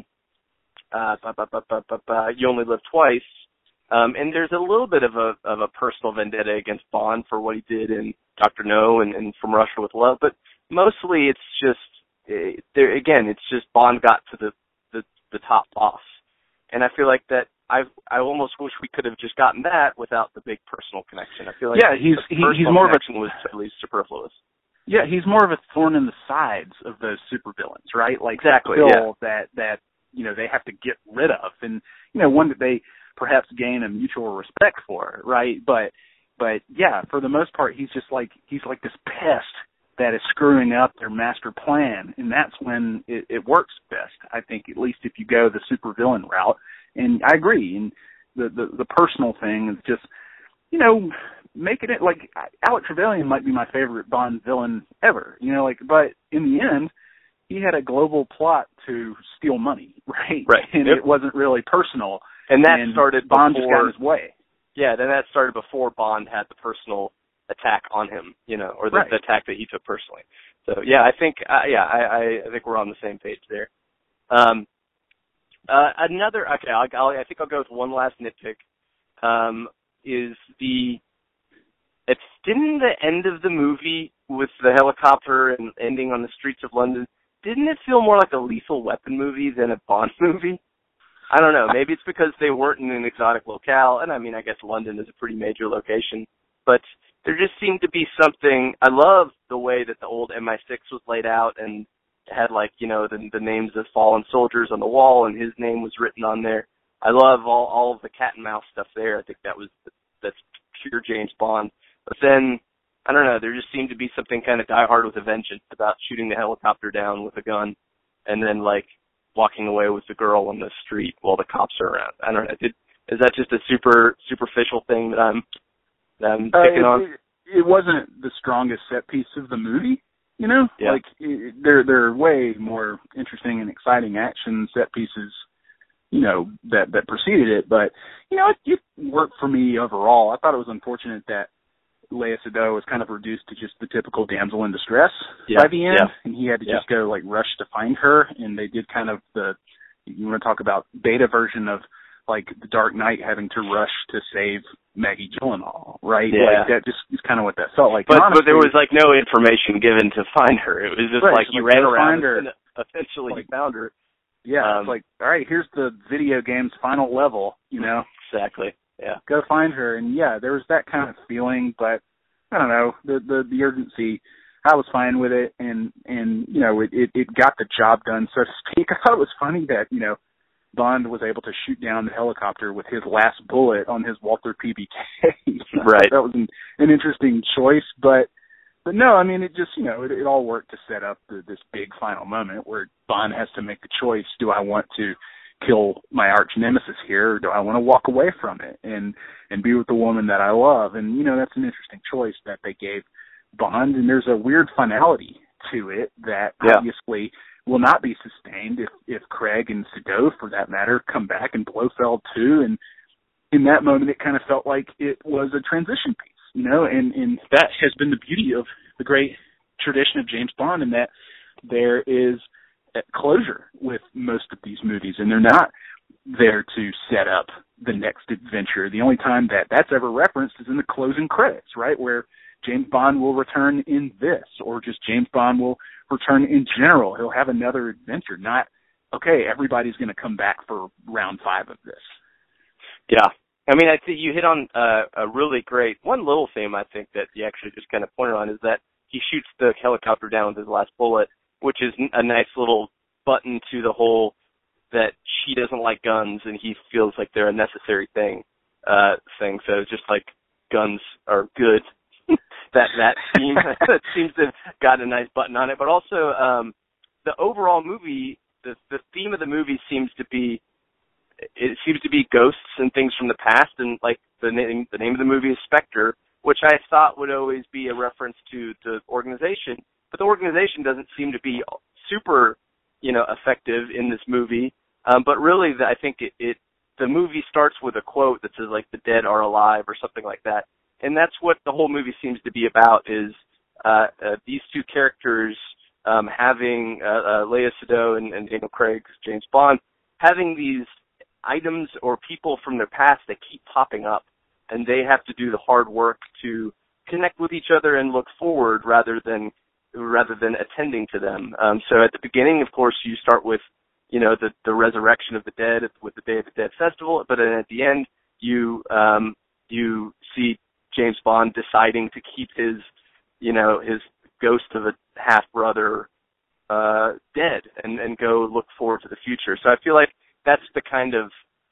uh, bu- bu- bu- bu- bu- bu- You Only Live Twice. Um, and there's a little bit of a of a personal vendetta against Bond for what he did in Doctor No and, and From Russia with Love, but mostly it's just uh, there again. It's just Bond got to the, the the top boss, and I feel like that I I almost wish we could have just gotten that without the big personal connection. I feel like yeah, he's the he, he's personal more of a connection was totally superfluous. Yeah, he's more of a thorn in the sides of those supervillains, right? Like exactly, that yeah. that that you know they have to get rid of, and you know one that they perhaps gain a mutual respect for, right? But but yeah, for the most part, he's just like he's like this pest that is screwing up their master plan, and that's when it, it works best. I think at least if you go the supervillain route, and I agree. And the the, the personal thing is just you know. Making it like Alec Trevelyan might be my favorite Bond villain ever, you know, like, but in the end, he had a global plot to steal money, right? Right. And yep. it wasn't really personal. And that and started Bond before, just got his way. Yeah, then that started before Bond had the personal attack on him, you know, or the, right. the attack that he took personally. So yeah, I think, uh, yeah, I, I think we're on the same page there. Um, uh, another, okay, I'll, I'll, I think I'll go with one last nitpick. Um, is the It's didn't the end of the movie with the helicopter and ending on the streets of London, didn't it feel more like a Lethal Weapon movie than a Bond movie? I don't know. Maybe it's because they weren't in an exotic locale, and I mean, I guess London is a pretty major location, but there just seemed to be something. I love the way that the old M I six was laid out and had like, you know, the, the names of fallen soldiers on the wall, and his name was written on there. I love all, all of the cat and mouse stuff there. I think that was that's pure James Bond. But then, I don't know, there just seemed to be something kind of Die Hard with a Vengeance about shooting the helicopter down with a gun and then, like, walking away with the girl on the street while the cops are around. I don't know. Did, is that just a super superficial thing that I'm, that I'm picking uh, it, on? It, it wasn't the strongest set piece of the movie, you know? Yeah. Like, it, there, there are way more interesting and exciting action set pieces, you know, that, that preceded it. But, you know, it, it worked for me overall. I thought it was unfortunate that Lea Seydoux was kind of reduced to just the typical damsel in distress yeah, by the end, yeah, and he had to yeah. just go, like, rush to find her, and they did kind of the, you want to talk about beta version of, like, The Dark Knight having to rush to save Maggie Gyllenhaal, right? Yeah. Like, that just is kind of what that felt like. But, honestly, but there was, like, no information given to find her. It was just, right, like, so, you like, ran go around find her. and eventually like, you found her. Yeah, um, it's like, all right, here's the video game's final level, you know? Exactly, yeah. Go find her, and, yeah, there was that kind of feeling, but I don't know, the, the the urgency I was fine with it, and and you know it, it it got the job done, so to speak. I thought it was funny that you know Bond was able to shoot down the helicopter with his last bullet on his Walther P B K. Right. That was an, an interesting choice, but but no, I mean it just you know it, it all worked to set up the, this big final moment where Bond has to make the choice: do I want to kill my arch nemesis here, or do I want to walk away from it and and be with the woman that I love? And you know that's an interesting choice that they gave Bond, and there's a weird finality to it that yeah. obviously will not be sustained if if Craig and Sado, for that matter, come back in Blofeld too. And in that moment, it kind of felt like it was a transition piece, you know. And and that has been the beauty of the great tradition of James Bond, in that there is closure with most of these movies, and they're not there to set up the next adventure. The only time that that's ever referenced is in the closing credits, right, where James Bond will return in this, or just James Bond will return in general. He'll have another adventure, not, okay, everybody's going to come back for round five of this. Yeah. I mean, I think you hit on uh, a really great, one little theme I think that you actually just kind of pointed on is that he shoots the helicopter down with his last bullet, which is a nice little button to the whole that she doesn't like guns and he feels like they're a necessary thing, uh, thing. So just like guns are good. that that theme that seems to have got a nice button on it, but also um, the overall movie, the the theme of the movie seems to be it seems to be ghosts and things from the past, and like the name the name of the movie is Spectre, which I thought would always be a reference to the organization, but the organization doesn't seem to be super, you know, effective in this movie. Um, but really, the, I think it, it the movie starts with a quote that says like "the dead are alive" or something like that. And that's what the whole movie seems to be about, is uh, uh, these two characters um, having, uh, uh, Léa Seydoux and, and Daniel Craig's James Bond, having these items or people from their past that keep popping up, and they have to do the hard work to connect with each other and look forward rather than rather than attending to them. Um, so at the beginning, of course, you start with, you know, the, the resurrection of the dead with the Day of the Dead Festival, but then at the end, you um, you see James Bond deciding to keep his, you know, his ghost of a half brother uh, dead and, and go look forward to the future. So I feel like that's the kind of,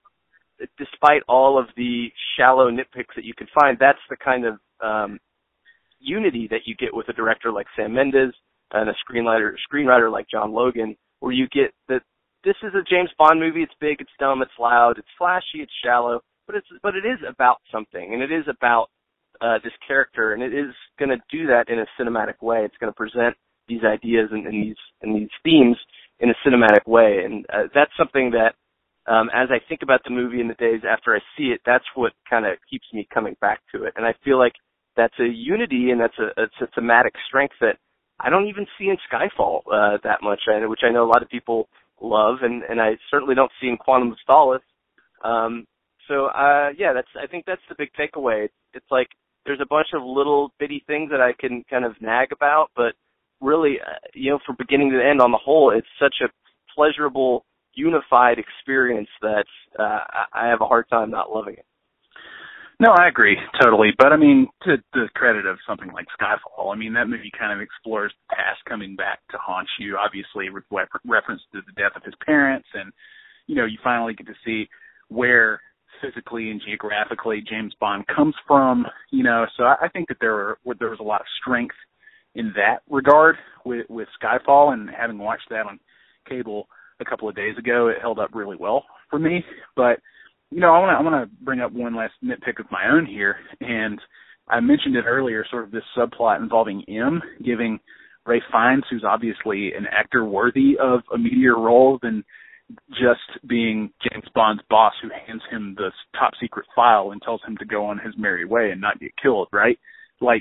despite all of the shallow nitpicks that you can find, that's the kind of um, unity that you get with a director like Sam Mendes and a screenwriter, screenwriter like John Logan, where you get that this is a James Bond movie. It's big, it's dumb, it's loud, it's flashy, it's shallow, but it's but it is about something, and it is about Uh, this character, and it is going to do that in a cinematic way. It's going to present these ideas and, and these and these themes in a cinematic way, and uh, that's something that, um, as I think about the movie in the days after I see it, that's what kind of keeps me coming back to it. And I feel like that's a unity, and that's a, it's a thematic strength that I don't even see in Skyfall uh, that much, which I know a lot of people love, and, and I certainly don't see in Quantum of Solace. Um, so, uh, yeah, that's I think that's the big takeaway. It's, it's like, there's a bunch of little bitty things that I can kind of nag about, but really, uh, you know, from beginning to end, on the whole, it's such a pleasurable, unified experience that uh, I have a hard time not loving it. No, I agree totally. But I mean, to the credit of something like Skyfall, I mean, that movie kind of explores the past coming back to haunt you, obviously with reference to the death of his parents, and you know, you finally get to see where physically and geographically James Bond comes from, you know, so I think that there were, there was a lot of strength in that regard with, with Skyfall, and having watched that on cable a couple of days ago, it held up really well for me. But, you know, I want to I want to bring up one last nitpick of my own here, and I mentioned it earlier, sort of this subplot involving M giving Ralph Fiennes, who's obviously an actor worthy of a meatier role than just being James Bond's boss, who hands him the top secret file and tells him to go on his merry way and not get killed, right? Like,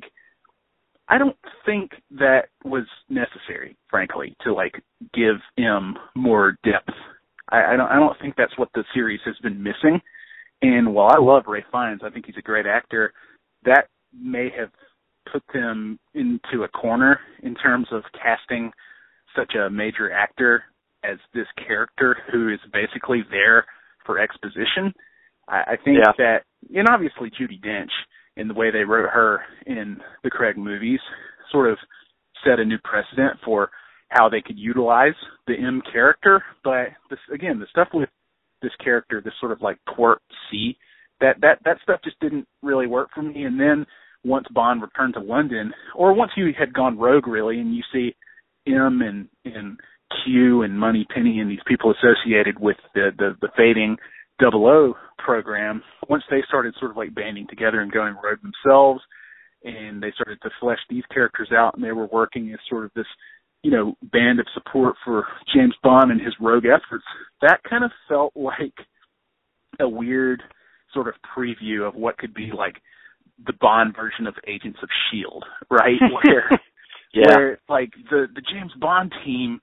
I don't think that was necessary, frankly, to like give M more depth. I, I don't I don't think that's what the series has been missing. And while I love Ralph Fiennes, I think he's a great actor, that may have put them into a corner in terms of casting such a major actor as this character who is basically there for exposition. I, I think yeah. that, and obviously Judi Dench, in the way they wrote her in the Craig movies, sort of set a new precedent for how they could utilize the M character. But this, again, the stuff with this character, this sort of like twerp C, that, that, that stuff just didn't really work for me. And then once Bond returned to London, or once he had gone rogue really, and you see M and, and Q and Moneypenny and these people associated with the, the, the fading double O program, once they started sort of like banding together and going rogue themselves, and they started to flesh these characters out, and they were working as sort of this, you know, band of support for James Bond and his rogue efforts, that kind of felt like a weird sort of preview of what could be like the Bond version of Agents of S H I E L D, right? Where, yeah. where like the, the James Bond team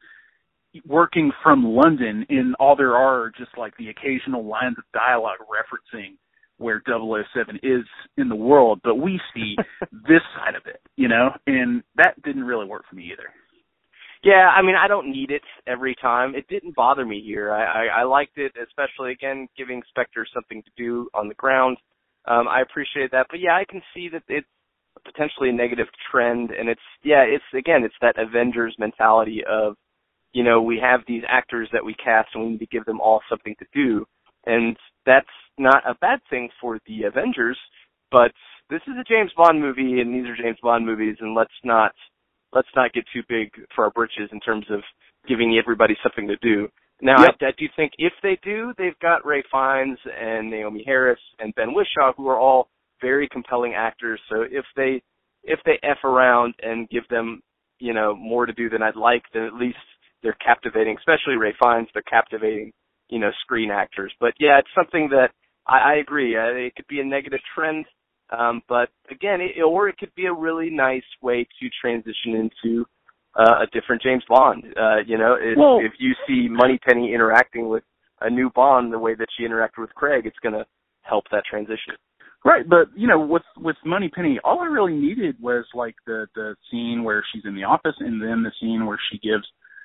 working from London, and all there are just like the occasional lines of dialogue referencing where double oh seven is in the world, but we see this side of it, you know, and that didn't really work for me either. Yeah, I mean, I don't need it every time. It didn't bother me here. I, I, I liked it, especially, again, giving Spectre something to do on the ground. Um, I appreciate that. But, yeah, I can see that it's potentially a negative trend, and it's, yeah, it's, again, it's that Avengers mentality of, you know, we have these actors that we cast, and we need to give them all something to do. And that's not a bad thing for the Avengers, but this is a James Bond movie, and these are James Bond movies, and let's not let's not get too big for our britches in terms of giving everybody something to do. Now, yep. I, I do think if they do, they've got Ralph Fiennes and Naomi Harris and Ben Whishaw, who are all very compelling actors. So if they if they F around and give them, you know, more to do than I'd like, then at least they're captivating, especially Ralph Fiennes, they're captivating, you know, screen actors. But, yeah, it's something that I, I agree. Uh, it could be a negative trend. Um, but, again, it, or it could be a really nice way to transition into uh, a different James Bond. Uh, you know, if, well, if you see Moneypenny interacting with a new Bond the way that she interacted with Craig, it's going to help that transition. Right, but, you know, with, with Moneypenny, all I really needed was, like, the, the scene where she's in the office and then the scene where she gives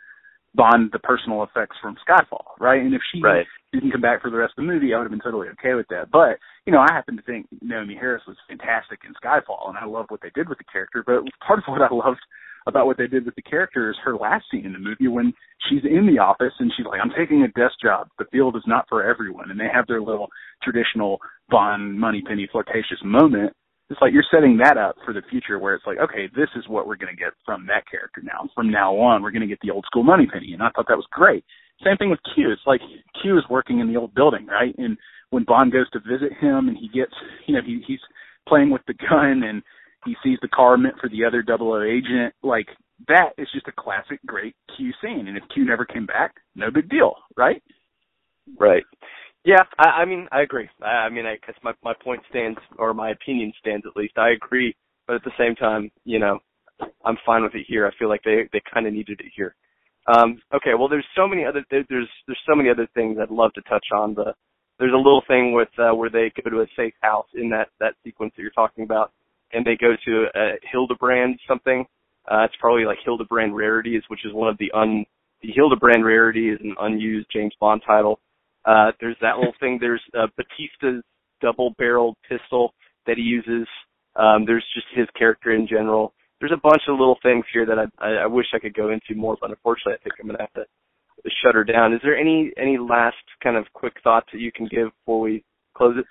Bond the personal effects from Skyfall, right? And if she right. didn't come back for the rest of the movie, I would have been totally okay with that. But, you know, I happen to think Naomi Harris was fantastic in Skyfall, and I loved what they did with the character. But part of what I loved about what they did with the character is her last scene in the movie when she's in the office and she's like, I'm taking a desk job. The field is not for everyone. And they have their little traditional Bond Moneypenny flirtatious moment. It's like you're setting that up for the future where it's like, okay, this is what we're going to get from that character now. From now on, we're going to get the old school Moneypenny. And I thought that was great. Same thing with Q. It's like Q is working in the old building, right? And when Bond goes to visit him and he gets, you know, he, he's playing with the gun and he sees the car meant for the other double O agent, like that is just a classic great Q scene. And if Q never came back, no big deal, right? Right. Yeah, I, I mean, I agree. I, I mean, I guess my, my point stands, or my opinion stands at least. I agree, but at the same time, you know, I'm fine with it here. I feel like they, they kind of needed it here. Um, okay, well, there's so many other there, there's there's so many other things I'd love to touch on. The there's a little thing with uh, where they go to a safe house in that, that sequence that you're talking about, and they go to a Hildebrand something. Uh, it's probably like Hildebrand Rarities, which is one of the un the Hildebrand Rarity is an unused James Bond title. Uh, there's that little thing. There's uh, Batista's double-barreled pistol that he uses. Um, there's just his character in general. There's a bunch of little things here that I, I, I wish I could go into more, but unfortunately I think I'm going to have to shut her down. Is there any, any last kind of quick thoughts that you can give before we close it?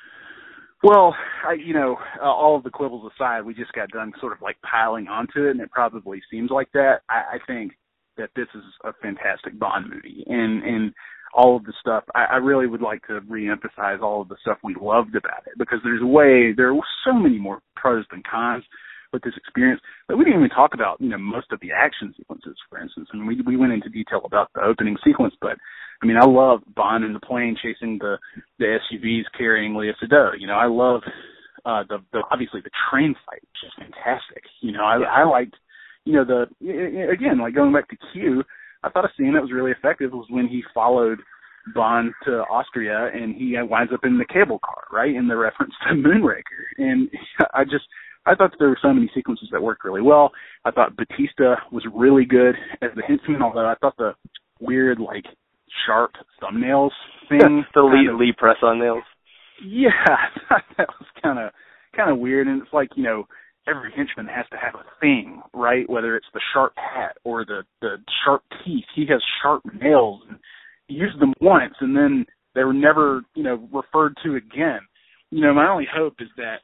Well, I, you know, uh, all of the quibbles aside, we just got done sort of like piling onto it, and it probably seems like that. I, I think that this is a fantastic Bond movie, and, and all of the stuff, I, I really would like to reemphasize all of the stuff we loved about it, because there's way, there are so many more pros than cons with this experience. But we didn't even talk about, you know, most of the action sequences, for instance. I mean, we, we went into detail about the opening sequence, but I mean, I love Bond in the plane chasing the, the S U Vs carrying Léa Seydoux. You know, I love uh, the, the, obviously the train fight, which is fantastic. You know, I, yeah. I liked, you know, the, again, like going back to Q, I thought a scene that was really effective was when he followed Bond to Austria and he winds up in the cable car, right, in the reference to Moonraker. And I just, I thought that there were so many sequences that worked really well. I thought Batista was really good as the henchman, although I thought the weird, like, sharp thumbnails thing. the Lee, of, Lee press-on nails. Yeah, that was kind of kind of weird. And it's like, you know, every henchman has to have a thing, right? Whether it's the sharp hat or the, the sharp teeth. He has sharp nails, and he used them once, and then they were never, you know, referred to again. You know, my only hope is that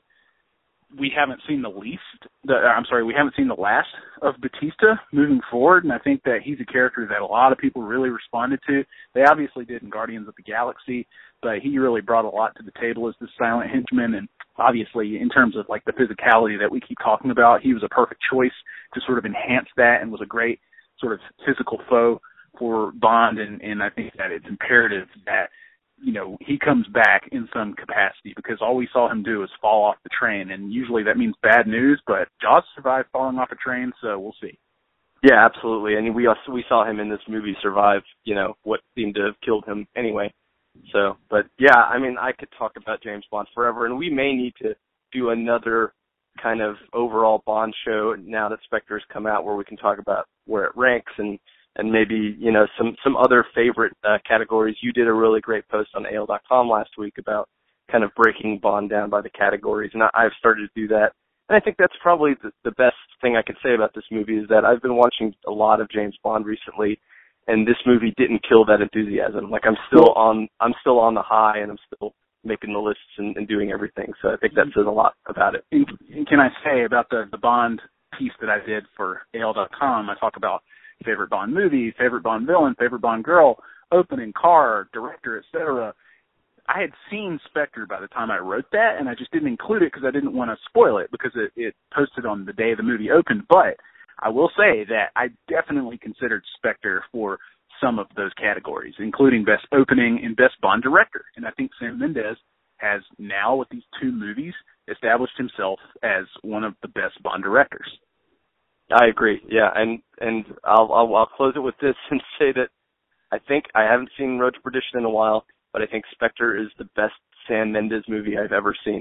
we haven't seen the least, the, I'm sorry, we haven't seen the last of Batista moving forward, and I think that he's a character that a lot of people really responded to. They obviously did in Guardians of the Galaxy, but he really brought a lot to the table as the silent henchman, and obviously in terms of like the physicality that we keep talking about, he was a perfect choice to sort of enhance that and was a great sort of physical foe for Bond, and, and I think that it's imperative that, you know, he comes back in some capacity, because all we saw him do is fall off the train, and usually that means bad news, but Jaws survived falling off a train, so we'll see. Yeah, absolutely. And we also, we saw him in this movie survive, you know, what seemed to have killed him anyway. So, but yeah, I mean, I could talk about James Bond forever, and we may need to do another kind of overall Bond show now that Spectre has come out, where we can talk about where it ranks and and maybe, you know, some, some other favorite uh, categories. You did a really great post on A O L dot com last week about kind of breaking Bond down by the categories, and I, I've started to do that. And I think that's probably the, the best thing I can say about this movie, is that I've been watching a lot of James Bond recently, and this movie didn't kill that enthusiasm. Like, I'm still on, I'm still on the high, and I'm still making the lists and, and doing everything. So I think that says a lot about it. And, and can I say about the, the Bond piece that I did for A O L dot com, I talk about favorite Bond movie, favorite Bond villain, favorite Bond girl, opening, car, director, et cetera. I had seen Spectre by the time I wrote that, and I just didn't include it because I didn't want to spoil it, because it, it posted on the day the movie opened. But I will say that I definitely considered Spectre for some of those categories, including best opening and best Bond director. And I think Sam Mendes has now, with these two movies, established himself as one of the best Bond directors. I agree. Yeah, and and I'll, I'll I'll close it with this and say that I think I haven't seen Road to Perdition in a while, but I think Spectre is the best Sam Mendes movie I've ever seen.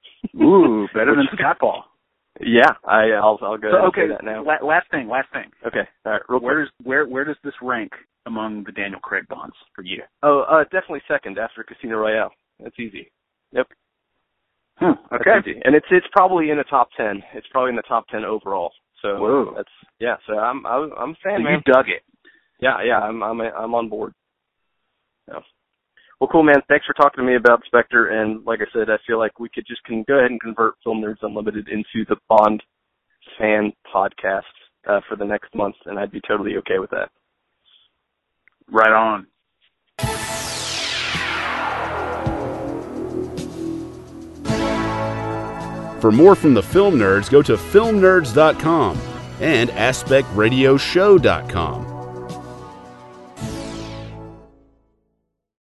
Ooh, better than Skyfall. Yeah, I I'll I'll go so, ahead okay, and say that now. La- last thing, last thing. Okay, all right. Real where does where where does this rank among the Daniel Craig Bonds for you? Oh, uh, definitely second after Casino Royale. That's easy. Yep. Hmm, okay. That's easy. And it's it's probably in the top ten. It's probably in the top ten overall. So Whoa. that's yeah. So I'm I'm, I'm a fan, so man. You dug it. Yeah, yeah. I'm I'm I'm on board. Yeah. Well, cool, man. Thanks for talking to me about Spectre. And like I said, I feel like we could just can go ahead and convert Film Nerds Unlimited into the Bond fan podcast uh, for the next month, and I'd be totally okay with that. Right on. For more from the Film Nerds, go to film nerds dot com and aspect radio show dot com.